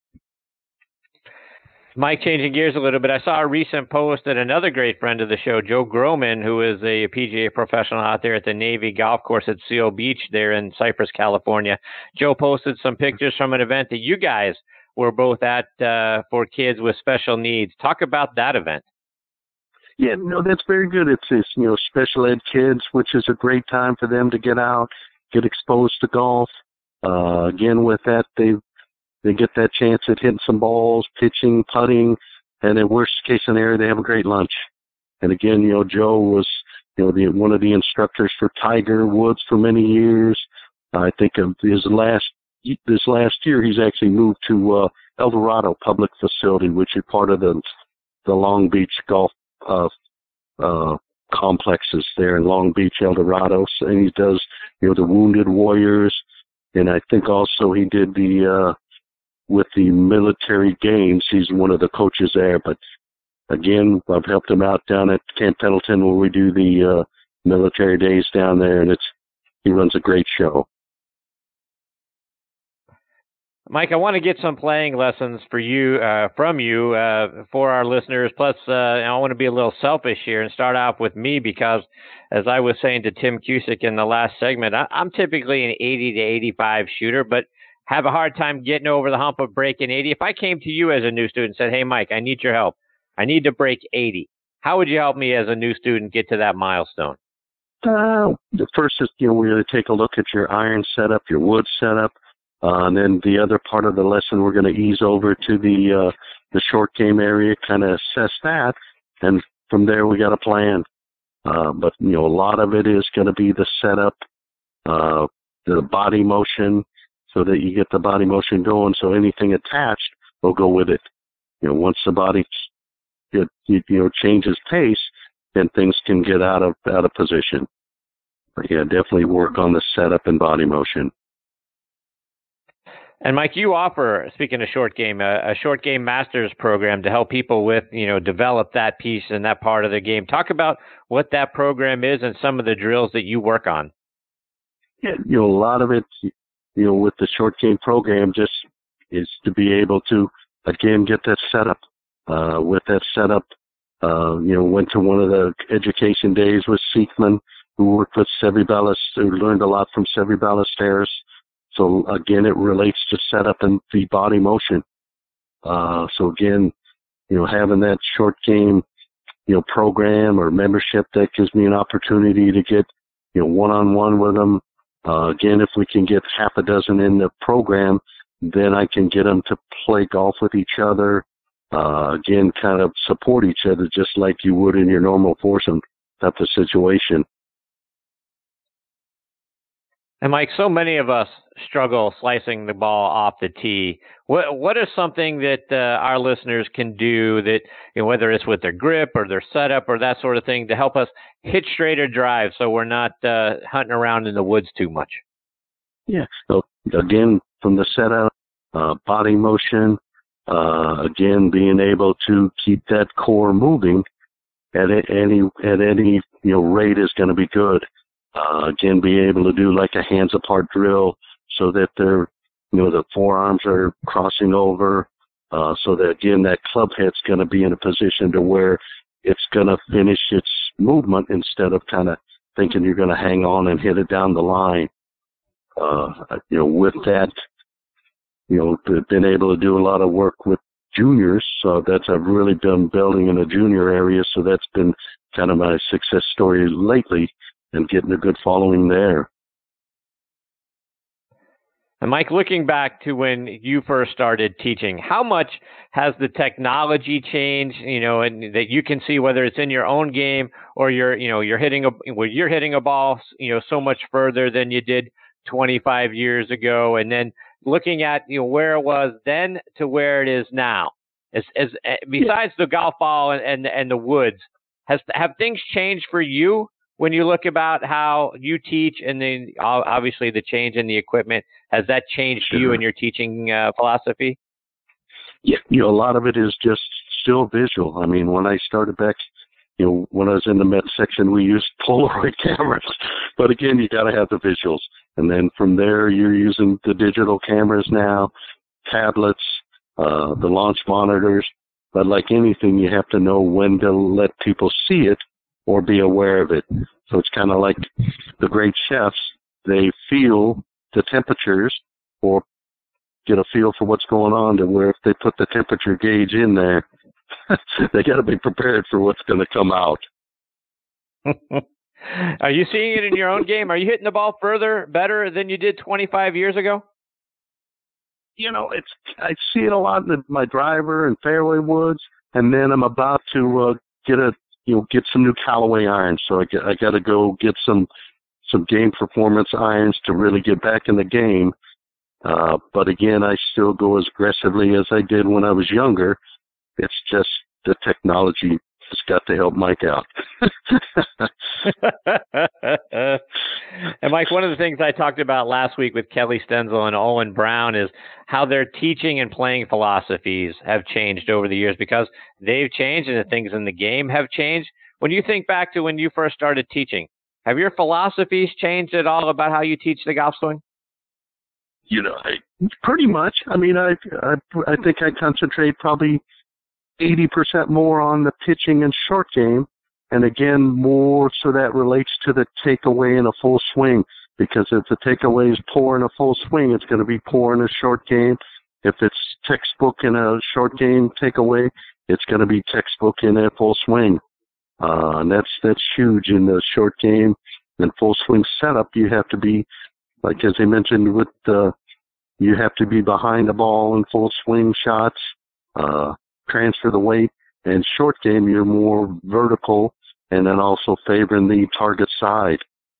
Mike, changing gears a little bit, I saw a recent post that another great friend of the show, Joe Groman, who is a PGA professional out there at the Navy Golf Course at Seal Beach there in Cypress, California. Joe posted some pictures from an event that you guys were both at for kids with special needs. Talk about that event. Yeah, that's very good. It's special ed kids, which is a great time for them to get out, get exposed to golf. Again, with that, they get that chance at hitting some balls, pitching, putting, and in worst case scenario, they have a great lunch. And again, Joe was, one of the instructors for Tiger Woods for many years. I think of this last year, he's actually moved to El Dorado Public Facility, which is part of the Long Beach Golf complexes there in Long Beach, El Dorado, and he does, the Wounded Warriors, and I think also he did with the military games. He's one of the coaches there, but again, I've helped him out down at Camp Pendleton where we do the military days down there, and he runs a great show. Mike, I want to get some playing lessons from you, for our listeners. Plus, I want to be a little selfish here and start off with me because, as I was saying to Tim Cusick in the last segment, I'm typically an 80 to 85 shooter, but have a hard time getting over the hump of breaking 80. If I came to you as a new student and said, hey, Mike, I need your help. I need to break 80. How would you help me as a new student get to that milestone? The first is, we're going to take a look at your iron setup, your wood setup. And then the other part of the lesson, we're going to ease over to the short game area, kind of assess that, and from there we got a plan. But a lot of it is going to be the setup, the body motion, so that you get the body motion going. So anything attached will go with it. Once the body changes pace, then things can get out of position. But yeah, definitely work on the setup and body motion. And Mike, you offer, speaking of short game, a short game master's program to help people with, develop that piece and that part of the game. Talk about what that program is and some of the drills that you work on. Yeah, a lot of it, with the short game program just is to be able to, again, get that setup. With that setup, went to one of the education days with Seekman, who worked with Seve Ballesteros, who learned a lot from Seve Ballesteros. So again, it relates to setup and the body motion. So again, having that short game, program or membership, that gives me an opportunity to get, one-on-one with them. Again, if we can get half a dozen in the program, then I can get them to play golf with each other. Again, kind of support each other just like you would in your normal foursome type of situation. And Mike, so many of us struggle slicing the ball off the tee. What is something that our listeners can do that, whether it's with their grip or their setup or that sort of thing, to help us hit straighter drive so we're not hunting around in the woods too much? Yeah. So again, from the setup, body motion, again, being able to keep that core moving at any rate is going to be good. Again, be able to do like a hands apart drill so that they're, the forearms are crossing over, so that again, that club head's going to be in a position to where it's going to finish its movement instead of kind of thinking you're going to hang on and hit it down the line. With that, been able to do a lot of work with juniors. So I've really been building in the junior area. So that's been kind of my success story lately, and getting a good following there. And Mike, looking back to when you first started teaching, how much has the technology changed, and that you can see whether it's in your own game or you're hitting a ball, so much further than you did 25 years ago, and then looking at, where it was then to where it is now, besides the golf ball and the woods, have things changed for you? When you look about how you teach, and then obviously the change in the equipment, has that changed you and your teaching philosophy? Yeah, a lot of it is just still visual. I mean, when I started back, when I was in the Met section, we used Polaroid cameras. But again, you got to have the visuals. And then from there, you're using the digital cameras now, tablets, the launch monitors. But like anything, you have to know when to let people see it or be aware of it. So it's kind of like the great chefs. They feel the temperatures or get a feel for what's going on, to where if they put the temperature gauge in there, they got to be prepared for what's going to come out. Are you seeing it in your own game? Are you hitting the ball better than you did 25 years ago? I see it a lot in my driver and fairway woods, and then I'm about to get some new Callaway irons. So I got to go get some game performance irons to really get back in the game. But again, I still go as aggressively as I did when I was younger. It's just the technology has got to help Mike out. And Mike, one of the things I talked about last week with Kelly Stenzel and Owen Brown is how their teaching and playing philosophies have changed over the years because they've changed and the things in the game have changed. When you think back to when you first started teaching, have your philosophies changed at all about how you teach the golf swing? Pretty much. I mean, I think I concentrate probably 80% more on the pitching and short game. And again, more so that relates to the takeaway in a full swing. Because if the takeaway is poor in a full swing, it's going to be poor in a short game. If it's textbook in a short game takeaway, it's going to be textbook in a full swing. And that's huge in the short game and full swing setup. You have to be, like as I mentioned, you have to be behind the ball in full swing shots, transfer the weight, and short game you're more vertical, and then also favoring the target side.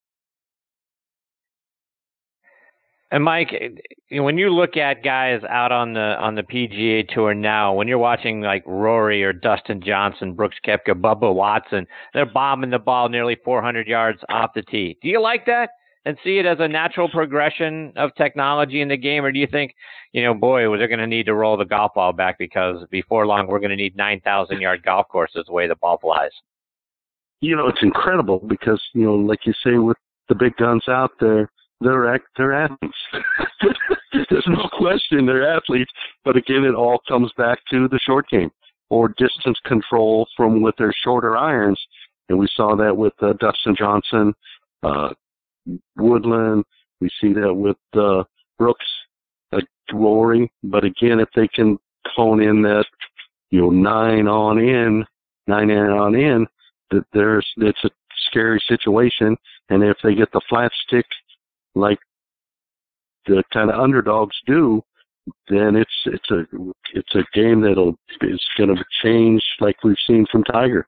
And Mike, when you look at guys out on the PGA Tour now, when you're watching like Rory or Dustin Johnson, Brooks Koepka, Bubba Watson, they're bombing the ball nearly 400 yards off the tee. Do you like that and see it as a natural progression of technology in the game, or do you think, they're going to need to roll the golf ball back because before long we're going to need 9,000-yard golf courses the way the ball flies? It's incredible because, like you say, with the big guns out there, they're athletes. There's no question they're athletes. But again, it all comes back to the short game or distance control with their shorter irons. And we saw that with Dustin Johnson, Woodland. We see that with Brooks, Rory. But again, if they can hone in that, 9 on in, it's a scary situation. And if they get the flat stick, like the kind of underdogs do, then it's a game is going to change like we've seen from Tiger.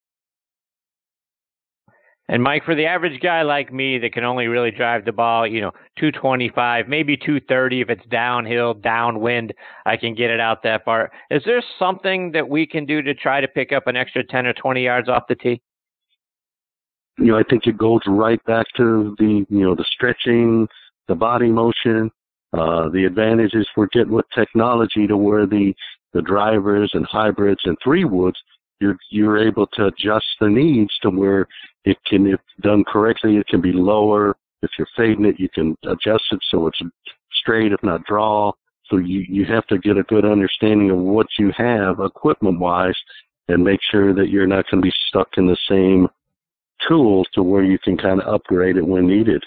And Mike, for the average guy like me that can only really drive the ball, 225, maybe 230 if it's downhill, downwind, I can get it out that far. Is there something that we can do to try to pick up an extra 10 or 20 yards off the tee? I think it goes right back to the stretching, the body motion, the advantages we're getting with technology to where the drivers and hybrids and 3-woods, you're able to adjust the needs to where it can, if done correctly, it can be lower. If you're fading it, you can adjust it so it's straight, if not draw. So you have to get a good understanding of what you have equipment-wise and make sure that you're not going to be stuck in the same tools to where you can kind of upgrade it when needed.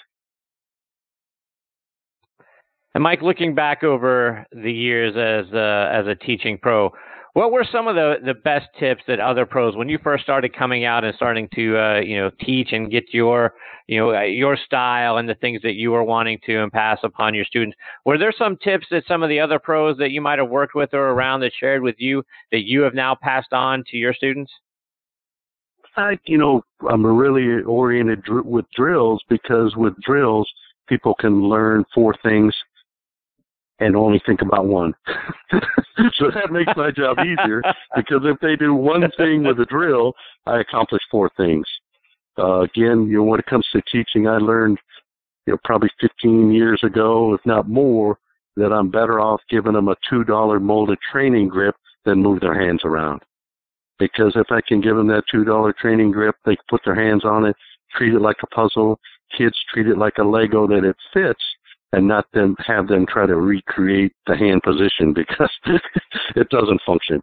And Mike, looking back over the years as a teaching pro, what were some of the best tips that other pros, when you first started coming out and starting to teach and get your style and the things that you were wanting to pass upon your students? Were there some tips that some of the other pros that you might have worked with or around that shared with you that you have now passed on to your students? I'm really oriented with drills because with drills, people can learn 4 things and only think about one. So that makes my job easier because if they do one thing with a drill, I accomplish 4 things. Again, when it comes to teaching, I learned, probably 15 years ago, if not more, that I'm better off giving them a $2 molded training grip than move their hands around. Because if I can give them that $2 training grip, they can put their hands on it, treat it like a puzzle. Kids treat it like a Lego that it fits, and not have them try to recreate the hand position because it doesn't function.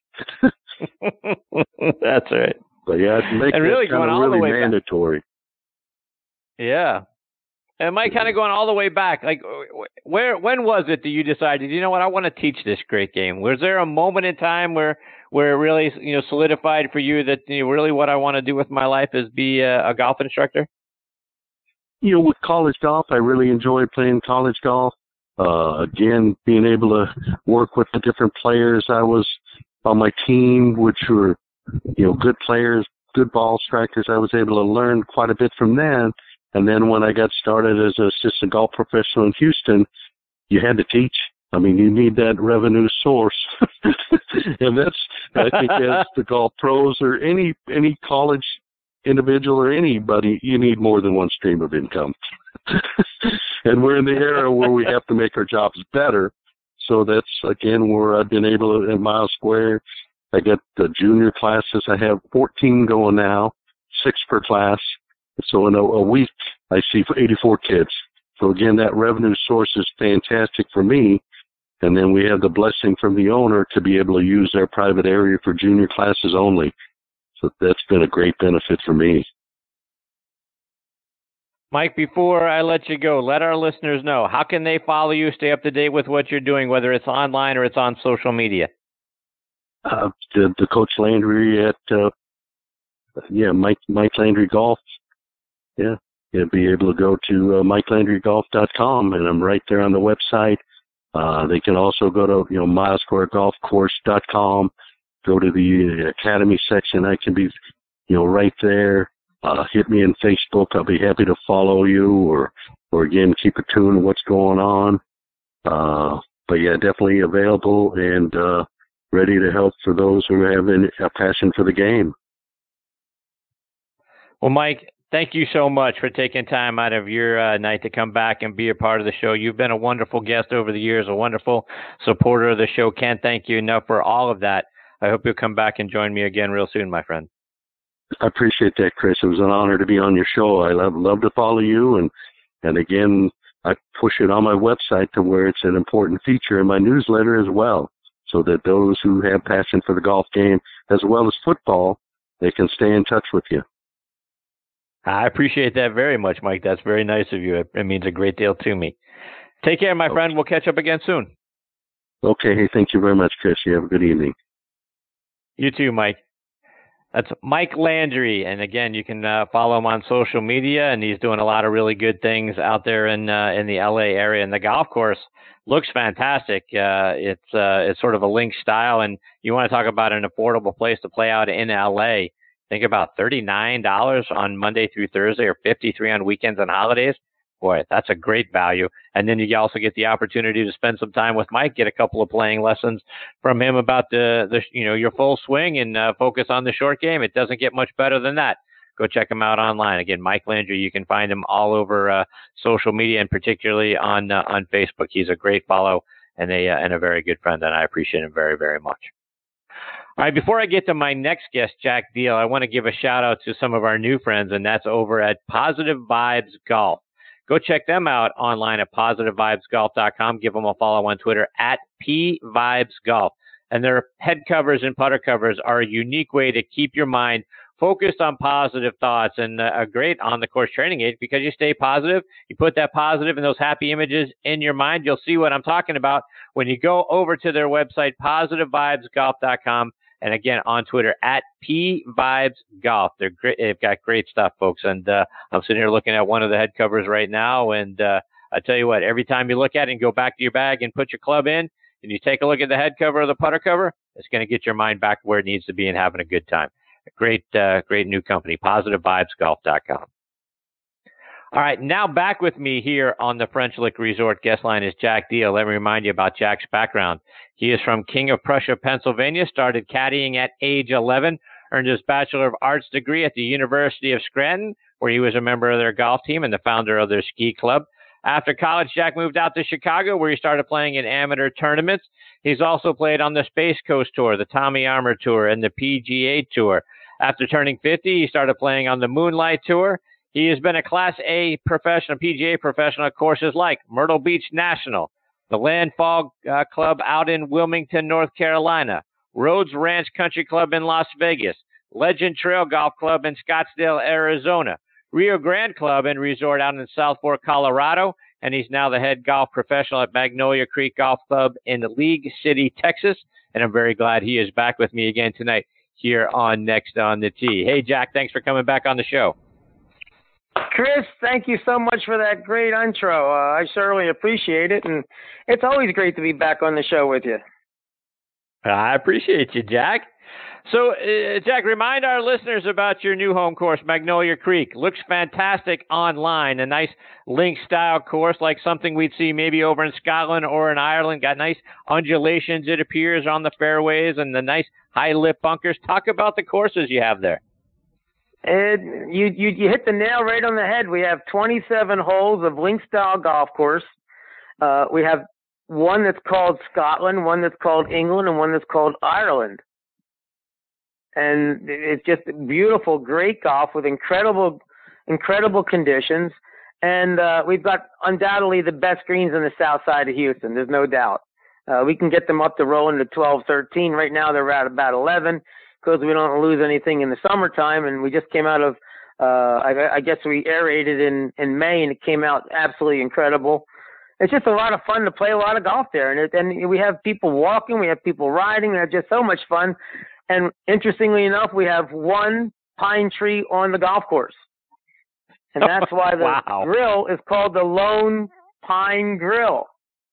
That's right. But yeah, make and really that kind of really mandatory. Back. Yeah. And Mike, kind of going all the way back, like when was it that you decided, I want to teach this great game? Was there a moment in time where it really, solidified for you that really what I want to do with my life is be a golf instructor? With college golf, I really enjoyed playing college golf. Again, being able to work with the different players I was on my team, which were, good players, good ball strikers. I was able to learn quite a bit from them. And then when I got started as an assistant golf professional in Houston, you had to teach. I mean, you need that revenue source. And that's, I think, as the golf pros or any college individual or anybody, you need more than one stream of income. And we're in the era where we have to make our jobs better. So that's, again, where I've been able to, at Miles Square, I get the junior classes. I have 14 going now, 6 per class. So in a week, I see 84 kids. So again, that revenue source is fantastic for me. And then we have the blessing from the owner to be able to use their private area for junior classes only. So that's been a great benefit for me. Mike, before I let you go, let our listeners know, how can they follow you, stay up to date with what you're doing, whether it's online or it's on social media? The Coach Landry at, Mike Landry Golf. Yeah, you'll be able to go to MikeLandryGolf.com, and I'm right there on the website. They can also go to, milesquaregolfcourse.com, go to the Academy section. I can be, right there. Hit me on Facebook. I'll be happy to follow you or again, keep a tune of what's going on. But yeah, definitely available and ready to help for those who have a passion for the game. Well, Mike, thank you so much for taking time out of your night to come back and be a part of the show. You've been a wonderful guest over the years, a wonderful supporter of the show. Can't thank you enough for all of that. I hope you'll come back and join me again real soon, my friend. I appreciate that, Chris. It was an honor to be on your show. I love to follow you, and again, I push it on my website to where it's an important feature in my newsletter as well, so that those who have passion for the golf game as well as football, they can stay in touch with you. I appreciate that very much, Mike. That's very nice of you. It means a great deal to me. Take care, my friend. We'll catch up again soon. Okay. Hey, thank you very much, Chris. You have a good evening. You too, Mike. That's Mike Landry. And again, you can follow him on social media, and he's doing a lot of really good things out there in the LA area. And the golf course looks fantastic. It's sort of a link style, and you want to talk about an affordable place to play out in LA. Think about $39 on Monday through Thursday or $53 on weekends and holidays. Boy, that's a great value. And then you also get the opportunity to spend some time with Mike, get a couple of playing lessons from him about the your full swing and focus on the short game. It doesn't get much better than that. Go check him out online. Again, Mike Landry. You can find him all over social media and particularly on Facebook. He's a great follow and a very good friend, and I appreciate him very, very much. All right, before I get to my next guest, Jack Deal, I want to give a shout out to some of our new friends, and that's over at Positive Vibes Golf. Go check them out online at positivevibesgolf.com. Give them a follow on Twitter at pvibesgolf. And their head covers and putter covers are a unique way to keep your mind focused on positive thoughts and a great on-the-course training aid because you stay positive. You put that positive and those happy images in your mind. You'll see what I'm talking about when you go over to their website, positivevibesgolf.com. And again, on Twitter, at pvibesgolf. They're great. They've got great stuff, folks. And I'm sitting here looking at one of the head covers right now. And I tell you what, every time you look at it and go back to your bag and put your club in, and you take a look at the head cover or the putter cover, it's going to get your mind back where it needs to be and having a good time. Great new company, positivevibesgolf.com. All right, now back with me here on the French Lick Resort guest line is Jack Deal. Let me remind you about Jack's background. He is from King of Prussia, Pennsylvania, started caddying at age 11, earned his Bachelor of Arts degree at the University of Scranton, where he was a member of their golf team and the founder of their ski club. After college, Jack moved out to Chicago, where he started playing in amateur tournaments. He's also played on the Space Coast Tour, the Tommy Armour Tour, and the PGA Tour. After turning 50, he started playing on the Moonlight Tour. He has been a Class A professional, PGA professional at courses like Myrtle Beach National, the Landfall Club out in Wilmington, North Carolina, Rhodes Ranch Country Club in Las Vegas, Legend Trail Golf Club in Scottsdale, Arizona, Rio Grande Club and Resort out in South Fork, Colorado, and he's now the head golf professional at Magnolia Creek Golf Club in League City, Texas. And I'm very glad he is back with me again tonight here on Next on the Tee. Hey, Jack, thanks for coming back on the show. Chris, thank you so much for that great intro. I certainly appreciate it, and it's always great to be back on the show with you. I appreciate you, Jack. So, Jack, remind our listeners about your new home course, Magnolia Creek. Looks fantastic online. A nice link-style course, like something we'd see maybe over in Scotland or in Ireland. Got nice undulations, it appears, on the fairways and the nice high-lip bunkers. Talk about the courses you have there. You hit the nail right on the head. We have 27 holes of link-style golf course. We have one that's called Scotland, one that's called England, and one that's called Ireland. And it's just beautiful, great golf with incredible conditions. And we've got undoubtedly the best greens on the south side of Houston. There's no doubt. We can get them up to rolling to 12, 13. Right now they're at about 11 because we don't lose anything in the summertime. And we just came out of, I guess we aerated in May, and it came out absolutely incredible. It's just a lot of fun to play a lot of golf there. And we have people walking, we have people riding. They're just so much fun. And interestingly enough, we have one pine tree on the golf course. And that's why the grill is called the Lone Pine Grill.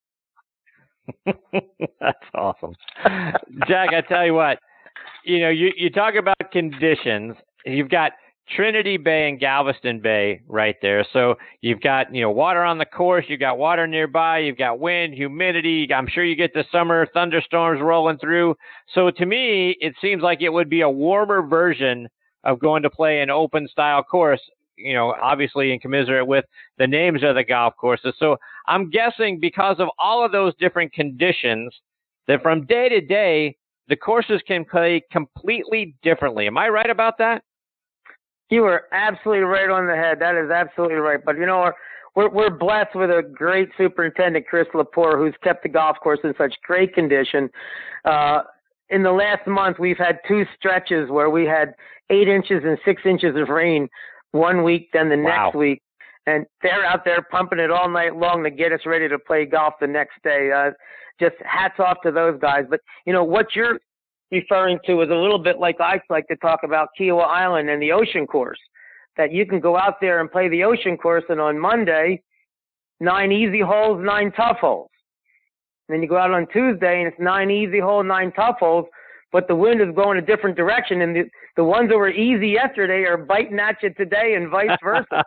That's awesome. Jack, I tell you what, you talk about conditions. You've got Trinity Bay and Galveston Bay right there. So you've got, water on the course, you've got water nearby, you've got wind, humidity. I'm sure you get the summer thunderstorms rolling through. So to me, it seems like it would be a warmer version of going to play an open style course, obviously in commiserate with the names of the golf courses. So I'm guessing because of all of those different conditions that from day to day, the courses can play completely differently. Am I right about that? You are absolutely right on the head. That is absolutely right. But, we're blessed with a great superintendent, Chris Lepore, who's kept the golf course in such great condition. In the last month, we've had 2 stretches where we had 8 inches and 6 inches of rain one week, then the next week. And they're out there pumping it all night long to get us ready to play golf the next day. Just hats off to those guys. But, what you're referring to is a little bit like I like to talk about Kiowa Island and the ocean course, that you can go out there and play the ocean course, and on Monday, 9 easy holes, 9 tough holes. And then you go out on Tuesday and it's 9 easy holes, 9 tough holes, but the wind is going a different direction, and the ones that were easy yesterday are biting at you today, and vice versa.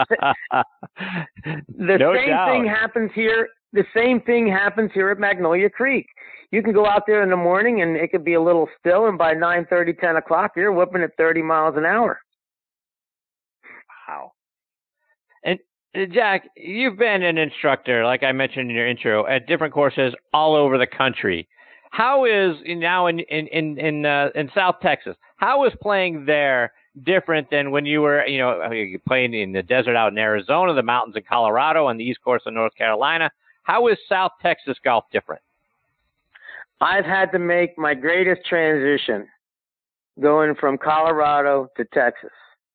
The same thing happens here. The same thing happens here at Magnolia Creek. You can go out there in the morning and it could be a little still, and by 9:30, 10 o'clock, you're whooping at 30 miles an hour. Wow. And Jack, you've been an instructor, like I mentioned in your intro, at different courses all over the country. How is now in South Texas? How is playing there different than when you were, playing in the desert out in Arizona, the mountains in Colorado, and the East Coast of North Carolina? How is South Texas golf different? I've had to make my greatest transition going from Colorado to Texas.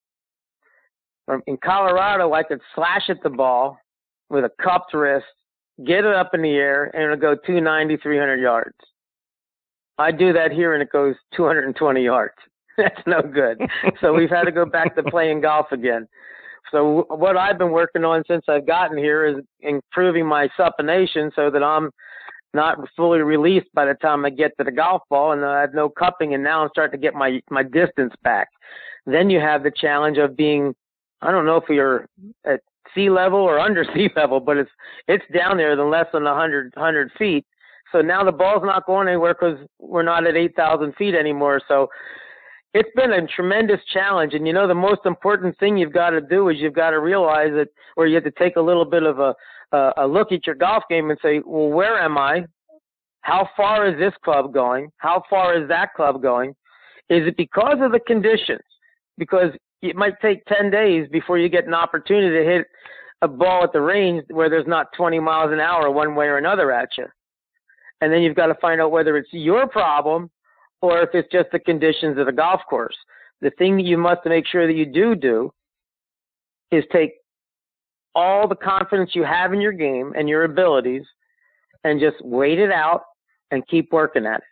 In Colorado, I could slash at the ball with a cupped wrist, get it up in the air, and it'll go 290, 300 yards. I do that here, and it goes 220 yards. That's no good. So we've had to go back to playing golf again. So what I've been working on since I've gotten here is improving my supination so that I'm not fully released by the time I get to the golf ball, and I have no cupping, and now I'm starting to get my distance back. Then you have the challenge of being, I don't know if you're at sea level or under sea level, but it's down there than less than 100 feet. So now the ball's not going anywhere because we're not at 8,000 feet anymore. So it's been a tremendous challenge. And, the most important thing you've got to do is you've got to realize that, or you have to take a little bit of a look at your golf game and say, well, where am I? How far is this club going? How far is that club going? Is it because of the conditions? Because it might take 10 days before you get an opportunity to hit a ball at the range where there's not 20 miles an hour one way or another at you. And then you've got to find out whether it's your problem or if it's just the conditions of the golf course. The thing that you must make sure that you do is take all the confidence you have in your game and your abilities and just wait it out and keep working at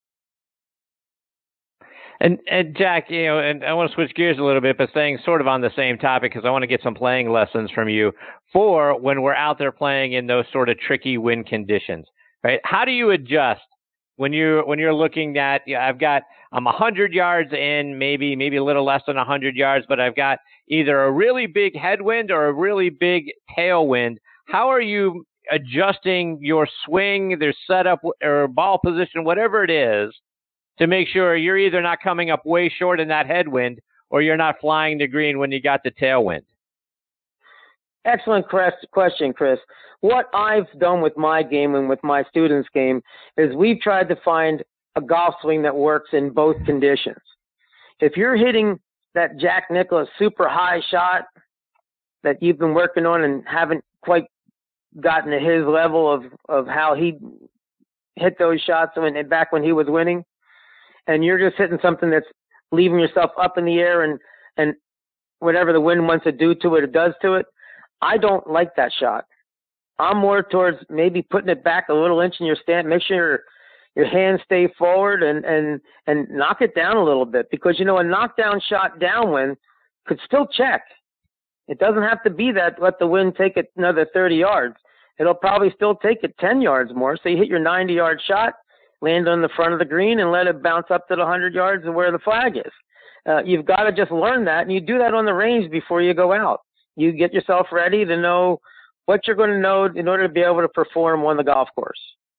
it. And Jack, and I want to switch gears a little bit, but staying sort of on the same topic because I want to get some playing lessons from you for when we're out there playing in those sort of tricky wind conditions, right? How do you adjust when you're looking at, I'm 100 yards in, maybe a little less than 100 yards, but I've got either a really big headwind or a really big tailwind. How are you adjusting your swing, their setup or ball position, whatever it is, to make sure you're either not coming up way short in that headwind or you're not flying the green when you got the tailwind? Excellent question, Chris. What I've done with my game and with my students' game is we've tried to find a golf swing that works in both conditions. If you're hitting that Jack Nicklaus super high shot that you've been working on and haven't quite gotten to his level of how he hit those shots back when he was winning, and you're just hitting something that's leaving yourself up in the air and whatever the wind wants to do to it, it does to it, I don't like that shot. I'm more towards maybe putting it back a little inch in your stance. Make sure your hands stay forward and knock it down a little bit, because, a knockdown shot downwind could still check. It doesn't have to be that let the wind take it another 30 yards. It'll probably still take it 10 yards more. So you hit your 90-yard shot, land on the front of the green, and let it bounce up to the 100 yards of where the flag is. You've got to just learn that, and you do that on the range before you go out. You get yourself ready to know what you're going to know in order to be able to perform on the golf course.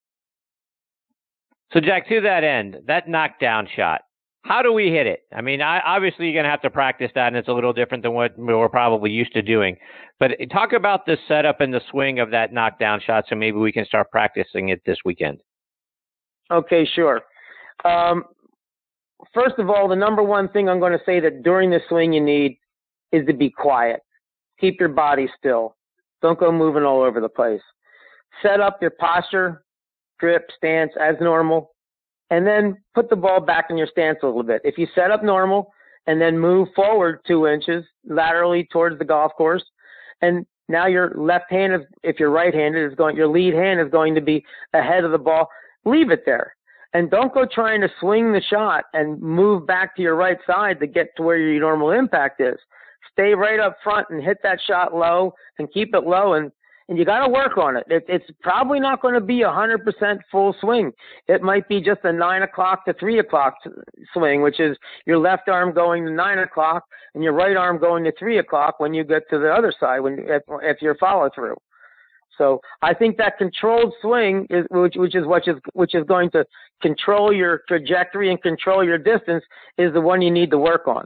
So, Jack, to that end, that knockdown shot, how do we hit it? I mean, obviously you're going to have to practice that, and it's a little different than what we're probably used to doing. But talk about the setup and the swing of that knockdown shot, so maybe we can start practicing it this weekend. Okay, sure. First of all, the number one thing I'm going to say that during the swing you need is to be quiet. Keep your body still. Don't go moving all over the place. Set up your posture, grip, stance as normal, and then put the ball back in your stance a little bit. If you set up normal and then move forward 2 inches laterally towards the golf course, and now your left hand, if you're right-handed, your lead hand is going to be ahead of the ball, leave it there. And don't go trying to swing the shot and move back to your right side to get to where your normal impact is. Stay right up front and hit that shot low and keep it low, and you got to work on it. It's probably not going to be 100% full swing. It might be just a 9 o'clock to 3 o'clock swing, which is your left arm going to 9 o'clock and your right arm going to 3 o'clock when you get to the other side, if you're follow through. So I think that controlled swing is which is going to control your trajectory and control your distance is the one you need to work on.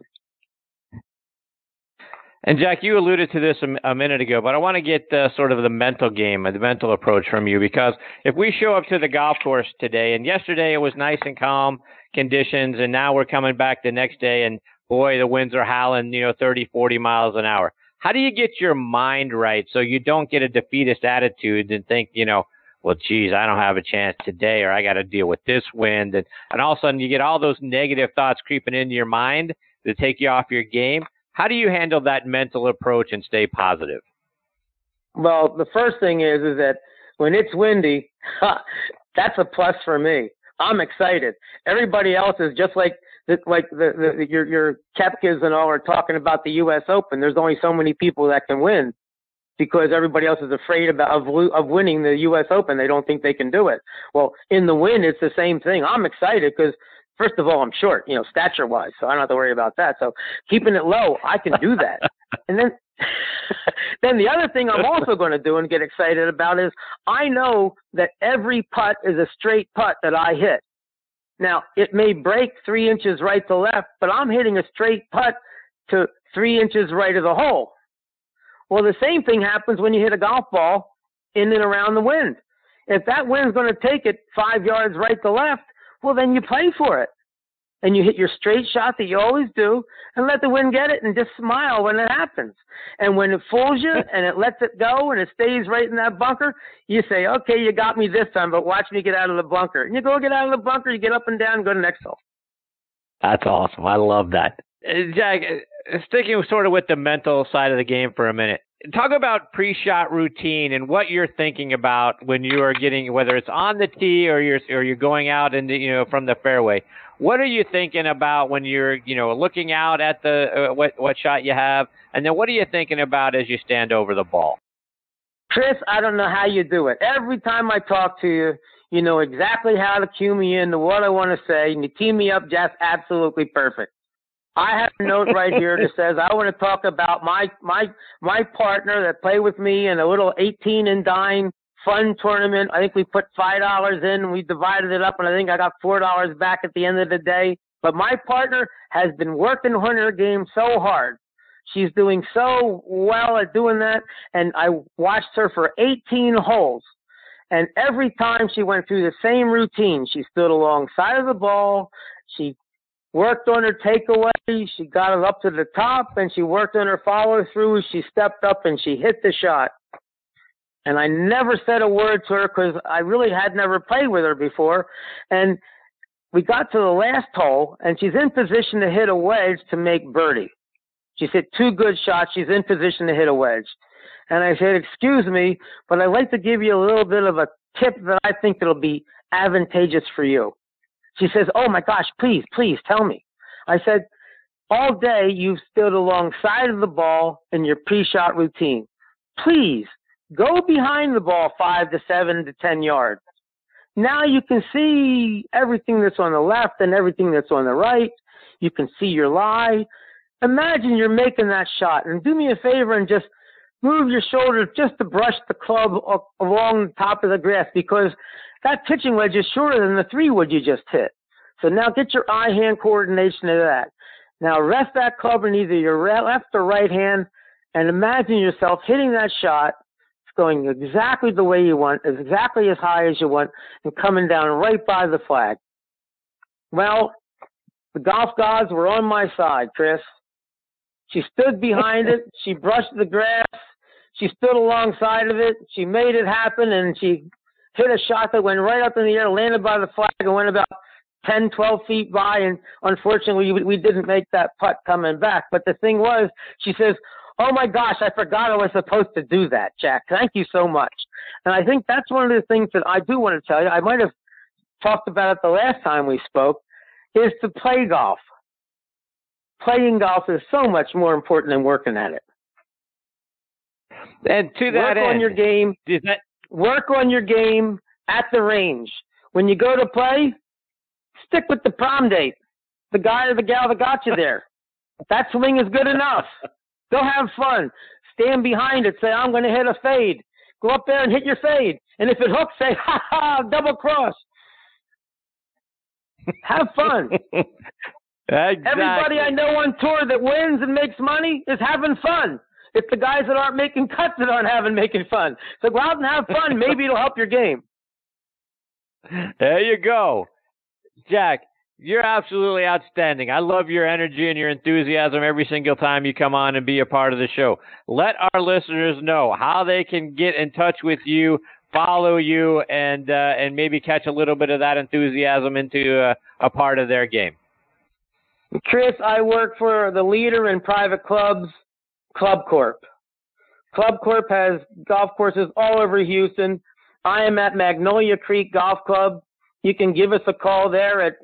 And Jack, you alluded to this a minute ago, but I want to get sort of the mental game, the mental approach from you, because if we show up to the golf course today, and yesterday it was nice and calm conditions, and now we're coming back the next day, and boy, the winds are howling, 30, 40 miles an hour. How do you get your mind right so you don't get a defeatist attitude and think, well, geez, I don't have a chance today, or I got to deal with this wind, and all of a sudden you get all those negative thoughts creeping into your mind to take you off your game? How do you handle that mental approach and stay positive? Well, the first thing is that when it's windy, that's a plus for me. I'm excited. Everybody else is just like your Koepkas and all are talking about the U.S. Open. There's only so many people that can win because everybody else is afraid of winning the U.S. Open. They don't think they can do it. Well, in the wind, it's the same thing. I'm excited because, first of all, I'm short, stature-wise, so I don't have to worry about that. So keeping it low, I can do that. And then the other thing I'm also going to do and get excited about is I know that every putt is a straight putt that I hit. Now, it may break 3 inches right to left, but I'm hitting a straight putt to 3 inches right of the hole. Well, the same thing happens when you hit a golf ball in and around the wind. If that wind's going to take it 5 yards right to left, well, then you play for it. And you hit your straight shot that you always do and let the wind get it and just smile when it happens. And when it fools you and it lets it go and it stays right in that bunker, you say, okay, you got me this time, but watch me get out of the bunker. And you go get out of the bunker, you get up and down and go to the next hole. That's awesome. I love that. Jack, sticking sort of with the mental side of the game for a minute, talk about pre-shot routine and what you're thinking about when you are getting, whether it's on the tee or you're going out into, from the fairway. What are you thinking about when you're, looking out at the what shot you have, and then what are you thinking about as you stand over the ball? Chris, I don't know how you do it. Every time I talk to you, You know exactly how to cue me into what I want to say, and you tee me up just absolutely perfect. I have a note right here that says I want to talk about my partner that played with me in a little 18 and dime fun tournament. I think we put $5 in and we divided it up, and I think I got $4 back at the end of the day. But my partner has been working on her game so hard. She's doing so well at doing that, and I watched her for 18 holes. And every time she went through the same routine, she stood alongside of the ball, she worked on her takeaway, she got it up to the top, and she worked on her follow-through. She stepped up and she hit the shot. And I never said a word to her because I really had never played with her before. And we got to the last hole, and she's in position to hit a wedge to make birdie. She's hit 2 good shots. She's in position to hit a wedge. And I said, excuse me, but I'd like to give you a little bit of a tip that I think that'll be advantageous for you. She says, oh, my gosh, please tell me. I said, all day you've stood alongside of the ball in your pre-shot routine. Please go behind the ball 5 to 7 to 10 yards. Now you can see everything that's on the left and everything that's on the right. You can see your lie. Imagine you're making that shot, and do me a favor and just move your shoulders just to brush the club along the top of the grass, because that pitching wedge is shorter than the 3-wood you just hit. So now get your eye-hand coordination of that. Now rest that club in either your left or right hand, and imagine yourself hitting that shot. It's going exactly the way you want, exactly as high as you want, and coming down right by the flag. Well, the golf gods were on my side, Chris. She stood behind it. She brushed the grass. She stood alongside of it. She made it happen, and she hit a shot that went right up in the air, landed by the flag, and went about 10, 12 feet by. And unfortunately, we didn't make that putt coming back. But the thing was, she says, oh, my gosh, I forgot I was supposed to do that, Jack. Thank you so much. And I think that's one of the things that I do want to tell you. I might have talked about it the last time we spoke, is to play golf. Playing golf is so much more important than working at it. And to that work end, on your game. Work on your game at the range. When you go to play, stick with the prom date, the guy or the gal that got you there. That swing is good enough. Go have fun. Stand behind it. Say, I'm going to hit a fade. Go up there and hit your fade. And if it hooks, say, ha ha, double cross. Have fun. Exactly. Everybody I know on tour that wins and makes money is having fun. It's the guys that aren't making cuts that aren't making fun. So go out and have fun. Maybe it'll help your game. There you go. Jack, you're absolutely outstanding. I love your energy and your enthusiasm every single time you come on and be a part of the show. Let our listeners know how they can get in touch with you, follow you, and maybe catch a little bit of that enthusiasm into a part of their game. Chris, I work for the leader in private clubs, Club Corp. Club Corp has golf courses all over Houston. I am at Magnolia Creek Golf Club. You can give us a call there at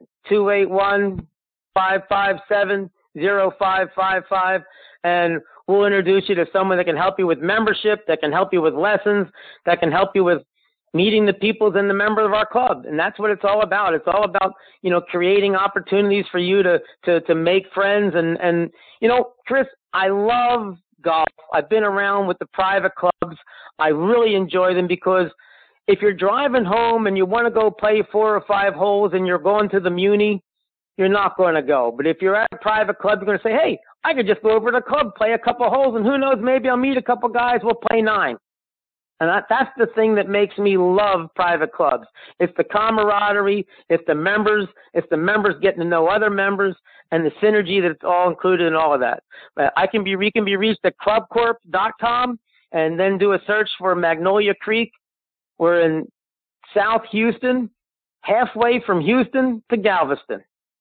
281-557-0555, and we'll introduce you to someone that can help you with membership, that can help you with lessons, that can help you with meeting the people and the members of our club. And that's what it's all about. It's all about, creating opportunities for you to make friends. And, Chris, I love golf. I've been around with the private clubs. I really enjoy them because if you're driving home and you want to go play 4 or 5 holes and you're going to the Muni, you're not going to go. But if you're at a private club, you're going to say, hey, I could just go over to the club, play a couple holes, and who knows, maybe I'll meet a couple guys, we'll play 9. And that's the thing that makes me love private clubs. It's the camaraderie, it's the members getting to know other members, and the synergy that's all included in all of that. We can be reached at clubcorp.com, and then do a search for Magnolia Creek. We're in South Houston, halfway from Houston to Galveston.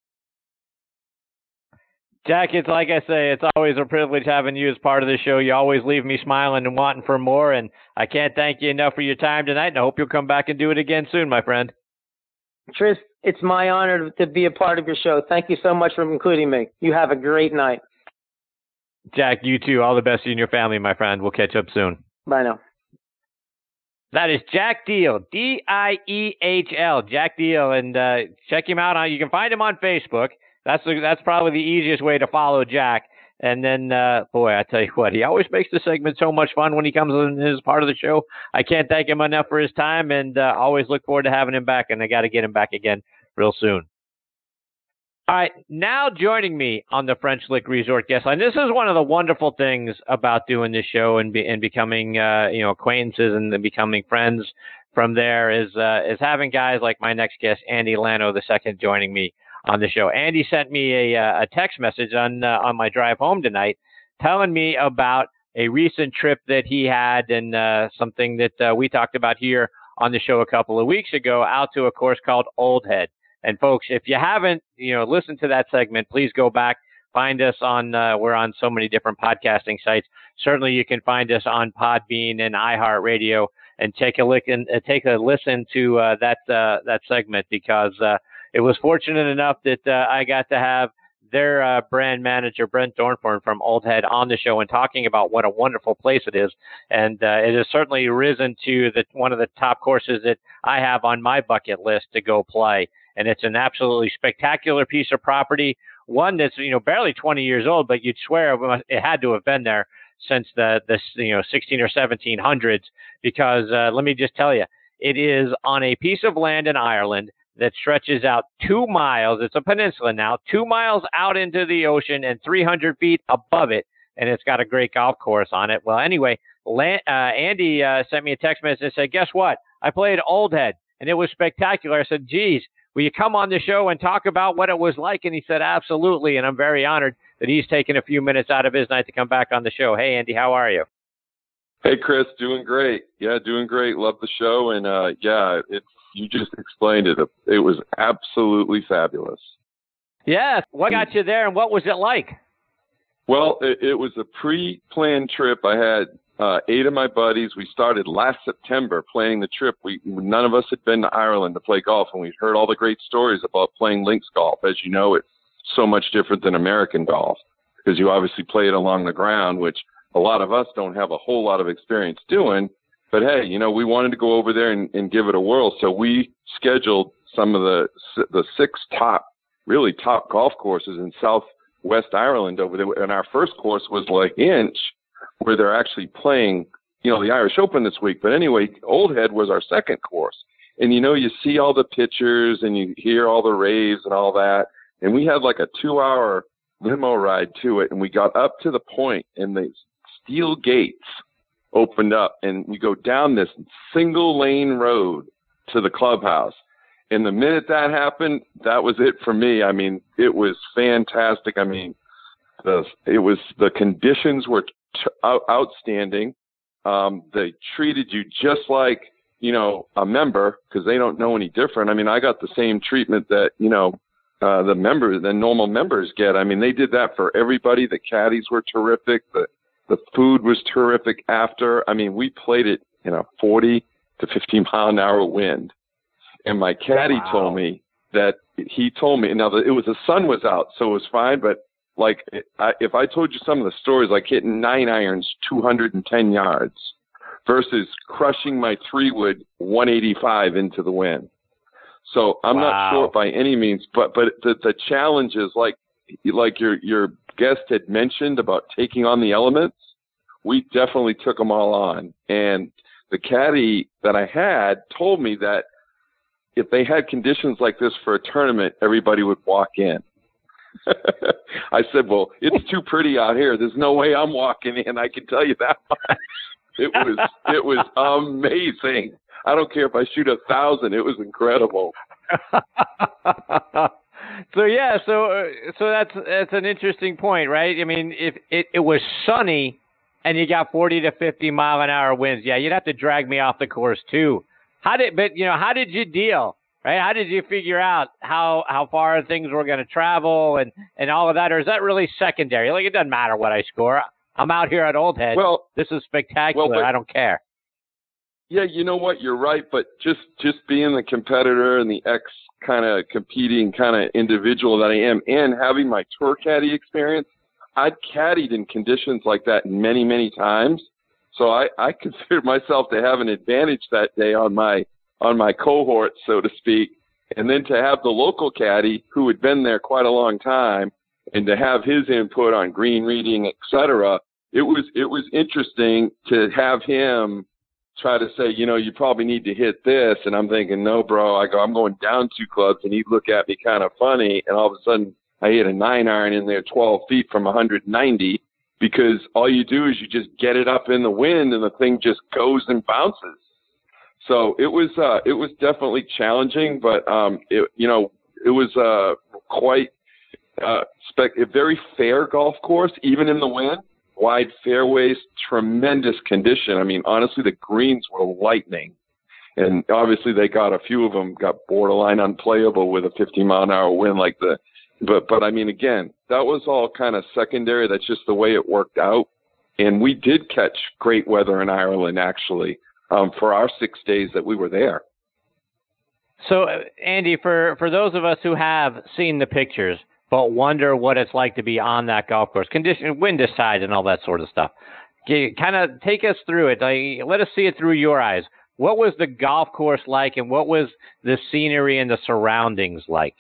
Jack, it's like I say, it's always a privilege having you as part of the show. You always leave me smiling and wanting for more, and I can't thank you enough for your time tonight, and I hope you'll come back and do it again soon, my friend. Tris, it's my honor to be a part of your show. Thank you so much for including me. You have a great night. Jack, you too. All the best to you and your family, my friend. We'll catch up soon. Bye now. That is Jack Diehl, Diehl, Jack Diehl, and check him out. You can find him on Facebook. That's probably the easiest way to follow Jack. And then, boy, I tell you what, he always makes the segment so much fun when he comes in as part of the show. I can't thank him enough for his time, and always look forward to having him back, and I got to get him back again real soon. All right, now joining me on the French Lick Resort guest line. This is one of the wonderful things about doing this show and becoming acquaintances and becoming friends from there is having guys like my next guest, Andy Lano II, joining me on the show. Andy sent me a text message on my drive home tonight, telling me about a recent trip that he had and something that we talked about here on the show a couple of weeks ago, out to a course called Old Head. And folks, if you haven't, listened to that segment, please go back, find us on. We're on so many different podcasting sites. Certainly, you can find us on Podbean and iHeartRadio, and take a listen to that segment, because it was fortunate enough that I got to have their brand manager, Brent Dornforn from Old Head, on the show and talking about what a wonderful place it is. And it has certainly risen to one of the top courses that I have on my bucket list to go play. And it's an absolutely spectacular piece of property, one that's, barely 20 years old, but you'd swear it had to have been there since the 16 or 1700s, because let me just tell you, it is on a piece of land in Ireland that stretches out 2 miles. It's a peninsula now, 2 miles out into the ocean and 300 feet above it, and it's got a great golf course on it. Well, anyway, Andy sent me a text message and said, guess what? I played Old Head, and it was spectacular. I said, geez, will you come on the show and talk about what it was like? And he said, absolutely, and I'm very honored that he's taken a few minutes out of his night to come back on the show. Hey, Andy, how are you? Hey, Chris, doing great. Yeah, doing great. Love the show, and you just explained it. It was absolutely fabulous. Yeah. What got you there, and what was it like? Well, it was a pre-planned trip. I had 8 of my buddies. We started last September planning the trip. None of us had been to Ireland to play golf, and we'd heard all the great stories about playing links golf. As you know, it's so much different than American golf, because you obviously play it along the ground, which a lot of us don't have a whole lot of experience doing. But hey, we wanted to go over there and give it a whirl. So we scheduled some of the 6 really top golf courses in Southwest Ireland over there. And our first course was Lahinch, where they're actually playing, the Irish Open this week. But anyway, Old Head was our second course. And, you see all the pictures and you hear all the raves and all that. And we had like a 2-hour limo ride to it. And we got up to the point, and the steel gates opened up, and we go down this single lane road to the clubhouse. And the minute that happened, that was it for me. I mean, it was fantastic. I mean, the conditions were outstanding. They treated you just like, a member, because they don't know any different. I mean, I got the same treatment that, the normal members get. I mean, they did that for everybody. The caddies were terrific. The food was terrific after. I mean, we played it in a 40 to 50 mile an hour wind. And my caddy told me that now the sun was out, so it was fine. But like, if I told you some of the stories, like hitting 9 irons, 210 yards versus crushing my 3-wood 185 into the wind. So I'm not sure by any means, but the challenge is like your guest had mentioned about taking on the elements. We definitely took them all on. And the caddy that I had told me that if they had conditions like this for a tournament, everybody would walk in. I said, well, it's too pretty out here. There's no way I'm walking in. I can tell you that much. It was amazing. I don't care if I shoot 1,000. It was incredible. So that's an interesting point, right? I mean, if it was sunny and you got 40 to 50 mile an hour winds, yeah, you'd have to drag me off the course too. How did you deal, right? How did you figure out how far things were going to travel and all of that? Or is that really secondary? Like, it doesn't matter what I score. I'm out here at Old Head. Well, this is spectacular. I don't care. Yeah, you know what? You're right. But just being the competitor and the kind of competing kind of individual that I am, and having my tour caddy experience, I'd caddied in conditions like that many, many times. So I considered myself to have an advantage that day on my cohort, so to speak. And then to have the local caddy who had been there quite a long time and to have his input on green reading, et cetera, it was interesting to have him try to say, you probably need to hit this. And I'm thinking, no, bro, I'm going down 2 clubs. And he'd look at me kind of funny. And all of a sudden I hit a 9-iron in there 12 feet from 190 because all you do is you just get it up in the wind and the thing just goes and bounces. So it was definitely challenging, but it was quite a very fair golf course, even in the wind. Wide fairways, tremendous condition. I mean, honestly, the greens were lightning, and obviously they got a few of them got borderline unplayable with a 50-mile-an-hour wind like the. But I mean, again, that was all kind of secondary. That's just the way it worked out, and we did catch great weather in Ireland actually. For our 6 days that we were there. So, Andy, for those of us who have seen the pictures but wonder what it's like to be on that golf course, condition, wind aside, and all that sort of stuff, kind of take us through it. Let us see it through your eyes. What was the golf course like, and what was the scenery and the surroundings like?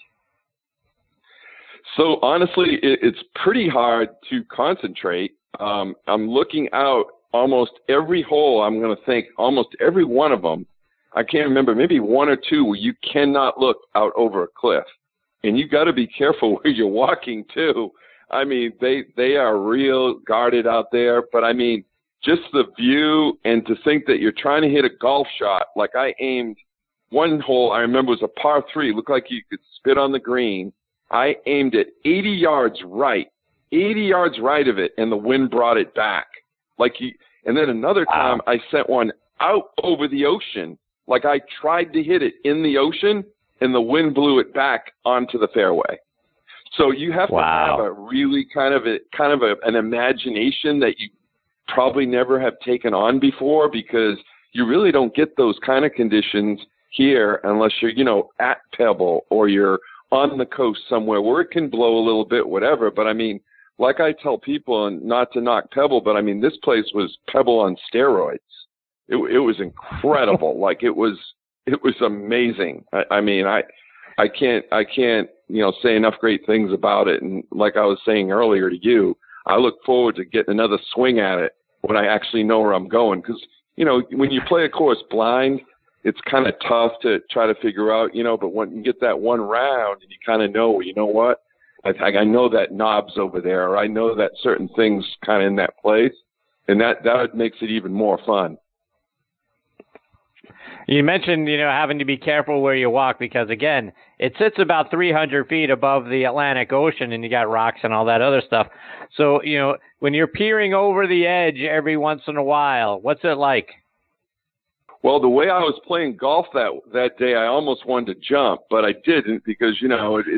So, honestly, it's pretty hard to concentrate. I'm looking out. Almost every hole, I'm going to think, almost every one of them, I can't remember, maybe 1 or 2 where you cannot look out over a cliff. And you got to be careful where you're walking, too. I mean, they are real guarded out there. But, I mean, just the view and to think that you're trying to hit a golf shot. Like I aimed one hole, I remember was a par 3, looked like you could spit on the green. I aimed it 80 yards right of it, and the wind brought it back. And then another time I sent one out over the ocean. Like I tried to hit it in the ocean and the wind blew it back onto the fairway. So you have to have a really kind of an imagination that you probably never have taken on before, because you really don't get those kind of conditions here unless you're, at Pebble or you're on the coast somewhere where it can blow a little bit, whatever. But I mean, like I tell people, and not to knock Pebble, but I mean, this place was Pebble on steroids. It was incredible. Like it was amazing. I can't, say enough great things about it. And like I was saying earlier to you, I look forward to getting another swing at it when I actually know where I'm going. Cause when you play a course blind, it's kind of tough to try to figure out, but when you get that one round and you kind of know, what? I know that knob's over there, or I know that certain things kind of in that place, and that makes it even more fun. You mentioned, having to be careful where you walk because, again, it sits about 300 feet above the Atlantic Ocean, and you got rocks and all that other stuff. So, when you're peering over the edge every once in a while, what's it like? Well, the way I was playing golf that day, I almost wanted to jump, but I didn't because you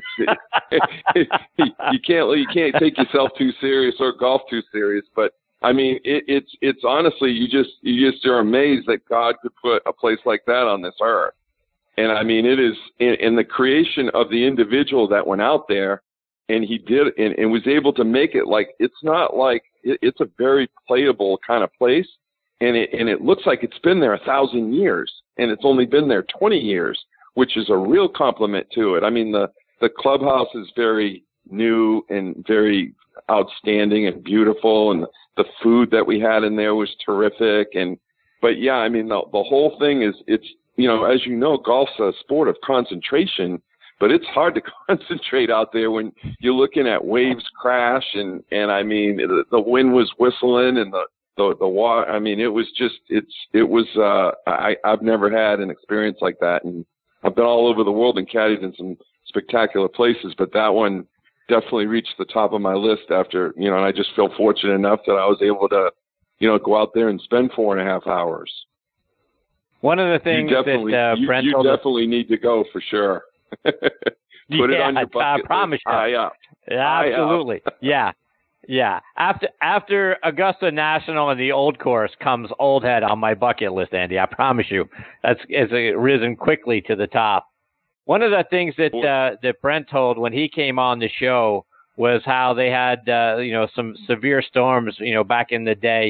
can't take yourself too serious or golf too serious. But I mean, it's honestly you just are amazed that God could put a place like that on this earth. And I mean, it is in the creation of the individual that went out there, and he did and was able to make it like it's not like it's a very playable kind of place. And it looks like it's been there 1,000 years, and it's only been there 20 years, which is a real compliment to it. I mean, the clubhouse is very new and very outstanding and beautiful, and the food that we had in there was terrific. But yeah, I mean, the whole thing is it's as you know, golf's a sport of concentration, but it's hard to concentrate out there when you're looking at waves crash and I mean the wind was whistling and the water. I mean, it was just, I've never had an experience like that. And I've been all over the world and caddied in some spectacular places, but that one definitely reached the top of my list after, and I just feel fortunate enough that I was able to, go out there and spend 4.5 hours. One of the things that Brent you definitely need to go for sure. Put it on your bucket list. Promise you. High up. Absolutely. Yeah. Yeah. After Augusta National and the Old Course comes Old Head on my bucket list, Andy. I promise you, it's risen quickly to the top. One of the things that Brent told when he came on the show was how they had some severe storms back in the day,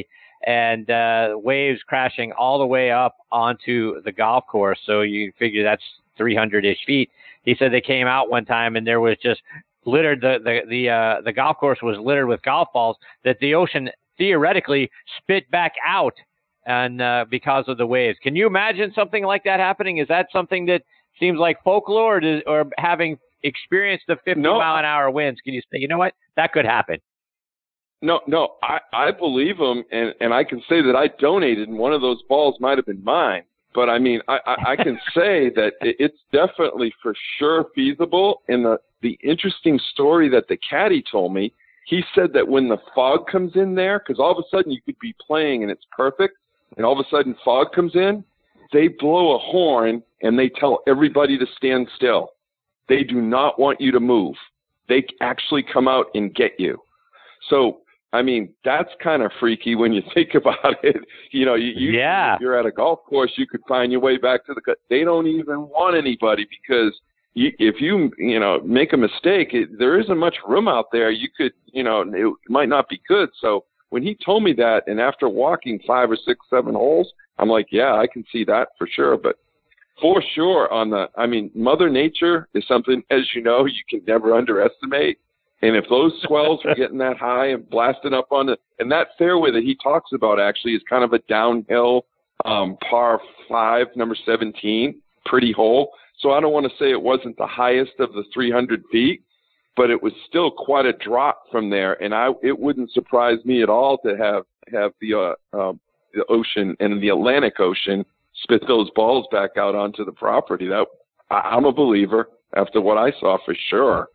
and waves crashing all the way up onto the golf course. So you figure that's 300-ish feet. He said they came out one time and there was just littered, the golf course was littered with golf balls that the ocean theoretically spit back out, and because of the waves. Can you imagine something like that happening? Is that something that seems like folklore, or having experienced the 50-mile-an-hour winds, can you say, you know what, that could happen? No, I believe him, and I can say that I donated, and one of those balls might have been mine. But, I mean, I can say that it's definitely for sure feasible. And the interesting story that the caddy told me, he said that when the fog comes in there, because all of a sudden you could be playing and it's perfect, and all of a sudden fog comes in, they blow a horn and they tell everybody to stand still. They do not want you to move. They actually come out and get you. So, I mean, that's kind of freaky when you think about it. You know, you're at a golf course, you could find your way back to the cut. They don't even want anybody, because if you make a mistake, there isn't much room out there. You could, it might not be good. So when he told me that, and after walking 5 or 6, 7 holes, I'm like, yeah, I can see that for sure. But for sure Mother Nature is something, as you know, you can never underestimate. And if those swells are getting that high and blasting up and that fairway that he talks about actually is kind of a downhill par 5, number 17, pretty hole. So I don't want to say it wasn't the highest of the 300 feet, but it was still quite a drop from there. And it wouldn't surprise me at all to have the ocean and the Atlantic Ocean spit those balls back out onto the property. I'm a believer after what I saw, for sure.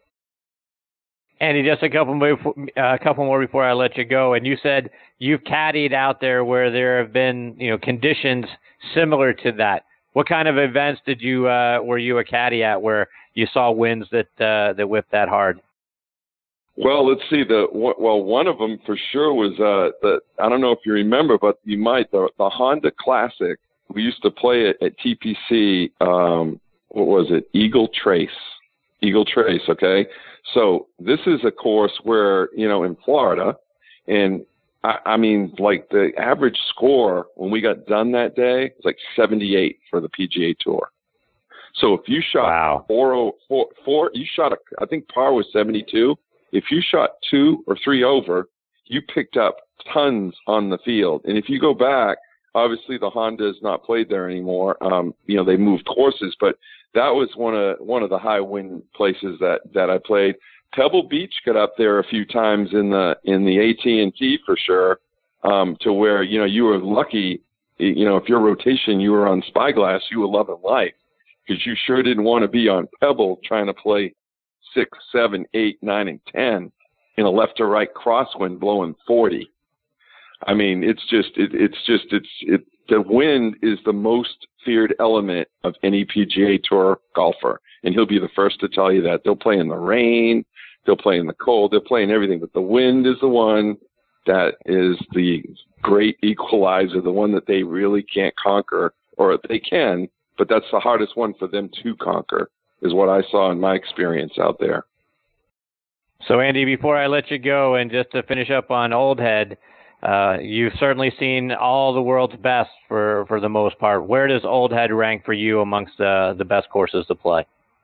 Andy, just a couple more before I let you go. And you said you've caddied out there where there have been, conditions similar to that. What kind of events were you a caddy at where you saw winds that whipped that hard? Well, let's see. One of them for sure was I don't know if you remember, but you might, the Honda Classic. We used to play it at TPC. What was it? Eagle Trace. Okay. So this is a course where, in Florida, and I mean, like the average score when we got done that day was like 78 for the PGA Tour. So if you shot 404, you shot I think par was 72. If you shot 2 or 3 over, you picked up tons on the field. And if you go back, obviously the Honda is not played there anymore. They moved courses, but that was one of the high wind places that I played. Pebble Beach got up there a few times in the AT&T for sure, to where you were lucky. If your rotation you were on Spyglass, you were loving life, because you sure didn't want to be on Pebble trying to play 6, 7, 8, 9, and 10 in a left to right crosswind blowing 40. I mean, the wind is the most feared element of any PGA Tour golfer, and he'll be the first to tell you that. They'll play in the rain, they'll play in the cold, they'll play in everything, but the wind is the one that is the great equalizer, the one that they really can't conquer, or they can, but that's the hardest one for them to conquer, is what I saw in my experience out there. So, Andy, before I let you go, and just to finish up on Old Head, you've certainly seen all the world's best for the most part. Where does Old Head rank for you amongst the best courses to play?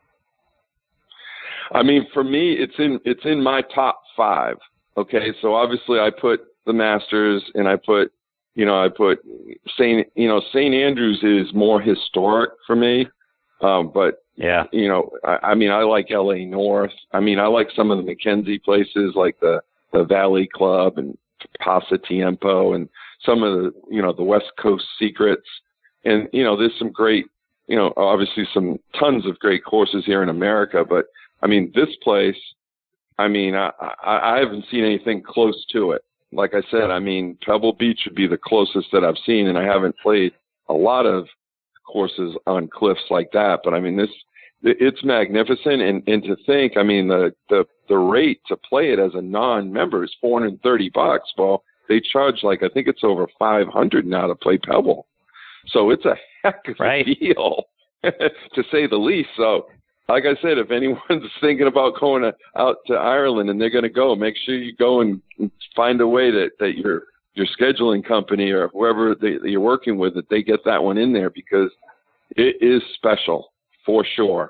I mean, for me, it's in my top 5. Okay, so obviously I put the Masters, and I put St. Andrews is more historic for me, but yeah, I mean, I like LA North. I mean, I like some of the Mackenzie places like the Valley Club and Pasatiempo and some of the the West Coast Secrets, and there's some great obviously some tons of great courses here in America, but I mean this place, I mean I haven't seen anything close to it. Like I said, I mean Pebble Beach would be the closest that I've seen, and I haven't played a lot of courses on cliffs like that, but I mean it's magnificent, and to think, I mean the rate to play it as a non-member is $430. Well, they charge I think it's over $500 now to play Pebble, so it's a heck of a deal, to say the least. So, like I said, if anyone's thinking about going out to Ireland and they're going to go, make sure you go and find a way that you're your scheduling company or whoever you're working with, that they get that one in there, because it is special for sure.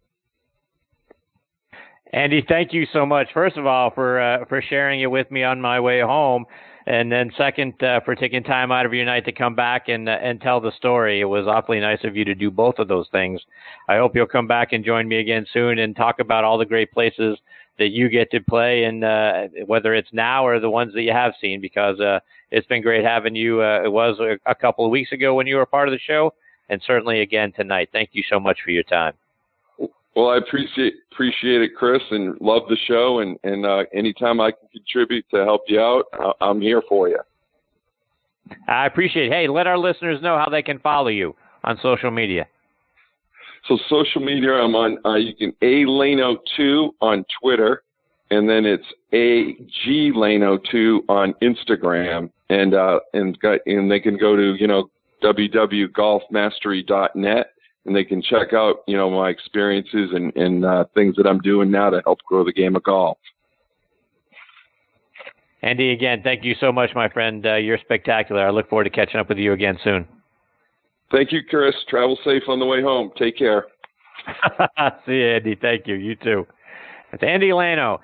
Andy, thank you so much, first of all, for sharing it with me on my way home. And then second, for taking time out of your night to come back and tell the story. It was awfully nice of you to do both of those things. I hope you'll come back and join me again soon and talk about all the great places that you get to play, and whether it's now or the ones that you have seen, because it's been great having you. It was a couple of weeks ago when you were part of the show, and certainly again tonight. Thank you so much for your time. Well, I appreciate it, Chris, and love the show. And anytime I can contribute to help you out, I'm here for you. I appreciate it. Hey, let our listeners know how they can follow you on social media. So social media, I'm on, you can ALano2 on Twitter, and then it's AGLano2 on Instagram, and they can go to, www.golfmastery.net. And they can check out, my experiences and things that I'm doing now to help grow the game of golf. Andy, again, thank you so much, my friend. You're spectacular. I look forward to catching up with you again soon. Thank you, Chris. Travel safe on the way home. Take care. See you, Andy. Thank you. You too. It's Andy Lano,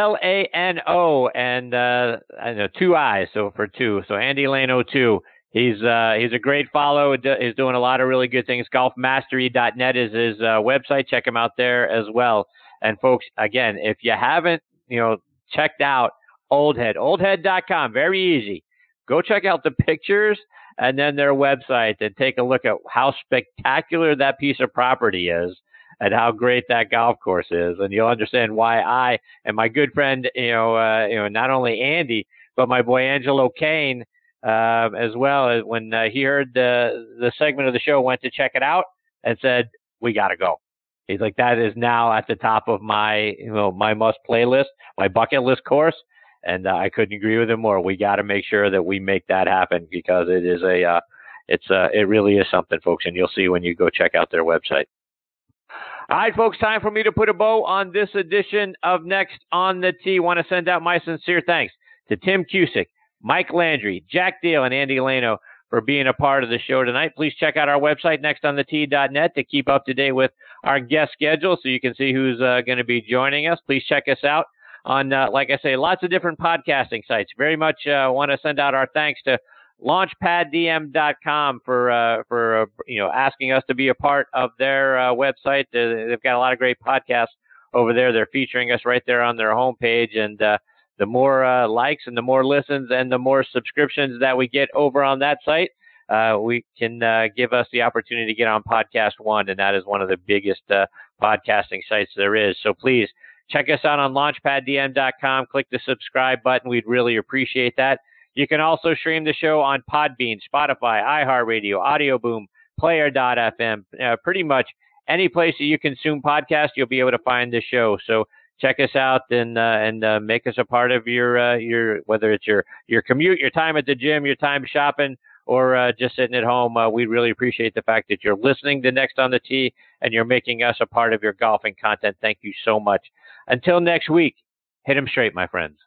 Lano, and I know 2 I's, so for 2. So Andy Lano 2. He's a great follow. He's doing a lot of really good things. Golfmastery.net is his website. Check him out there as well. And folks, again, if you haven't, checked out oldhead.com, very easy. Go check out the pictures and then their website and take a look at how spectacular that piece of property is and how great that golf course is. And you'll understand why I and my good friend, not only Andy, but my boy Angelo Kane, as well, when he heard the segment of the show, went to check it out and said, we got to go. He's like, that is now at the top of my, my must play list, my bucket list course. And I couldn't agree with him more. We got to make sure that we make that happen, because it is it really is something, folks. And you'll see when you go check out their website. All right, folks, time for me to put a bow on this edition of Next on the Tee. Want to send out my sincere thanks to Tim Cusick, Mike Landry, Jack Deal, and Andy Lano for being a part of the show tonight. Please check out our website, nextonthetee.net, to keep up to date with our guest schedule so you can see who's going to be joining us. Please check us out on, like I say, lots of different podcasting sites. Very much want to send out our thanks to LaunchpadDM.com for asking us to be a part of their website. They've got a lot of great podcasts over there. They're featuring us right there on their homepage, and the more likes and the more listens and the more subscriptions that we get over on that site, we can give us the opportunity to get on Podcast One, and that is one of the biggest podcasting sites there is. So please check us out on LaunchpadDM.com. Click the subscribe button. We'd really appreciate that. You can also stream the show on Podbean, Spotify, iHeartRadio, Audio Boom, Player.fm. Pretty much any place that you consume podcasts, you'll be able to find the show. So check us out and make us a part of your whether it's your commute, your time at the gym, your time shopping, or just sitting at home. We really appreciate the fact that you're listening to Next on the Tee and you're making us a part of your golfing content. Thank you so much. Until next week, hit 'em straight, my friends.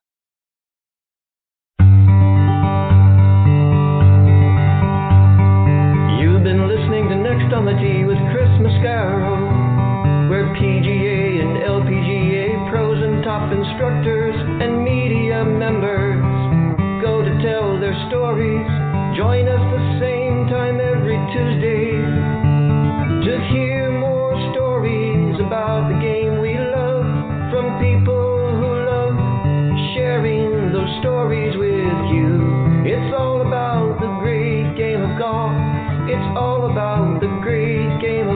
You've been listening to Next on the Tee with Chris Mascaro, where PGA and LPGA pros and top instructors and media members go to tell their stories. Join us the same time every Tuesday to hear more stories about the game we love from people who love sharing those stories with you. It's all about the great game of golf. It's all about the great game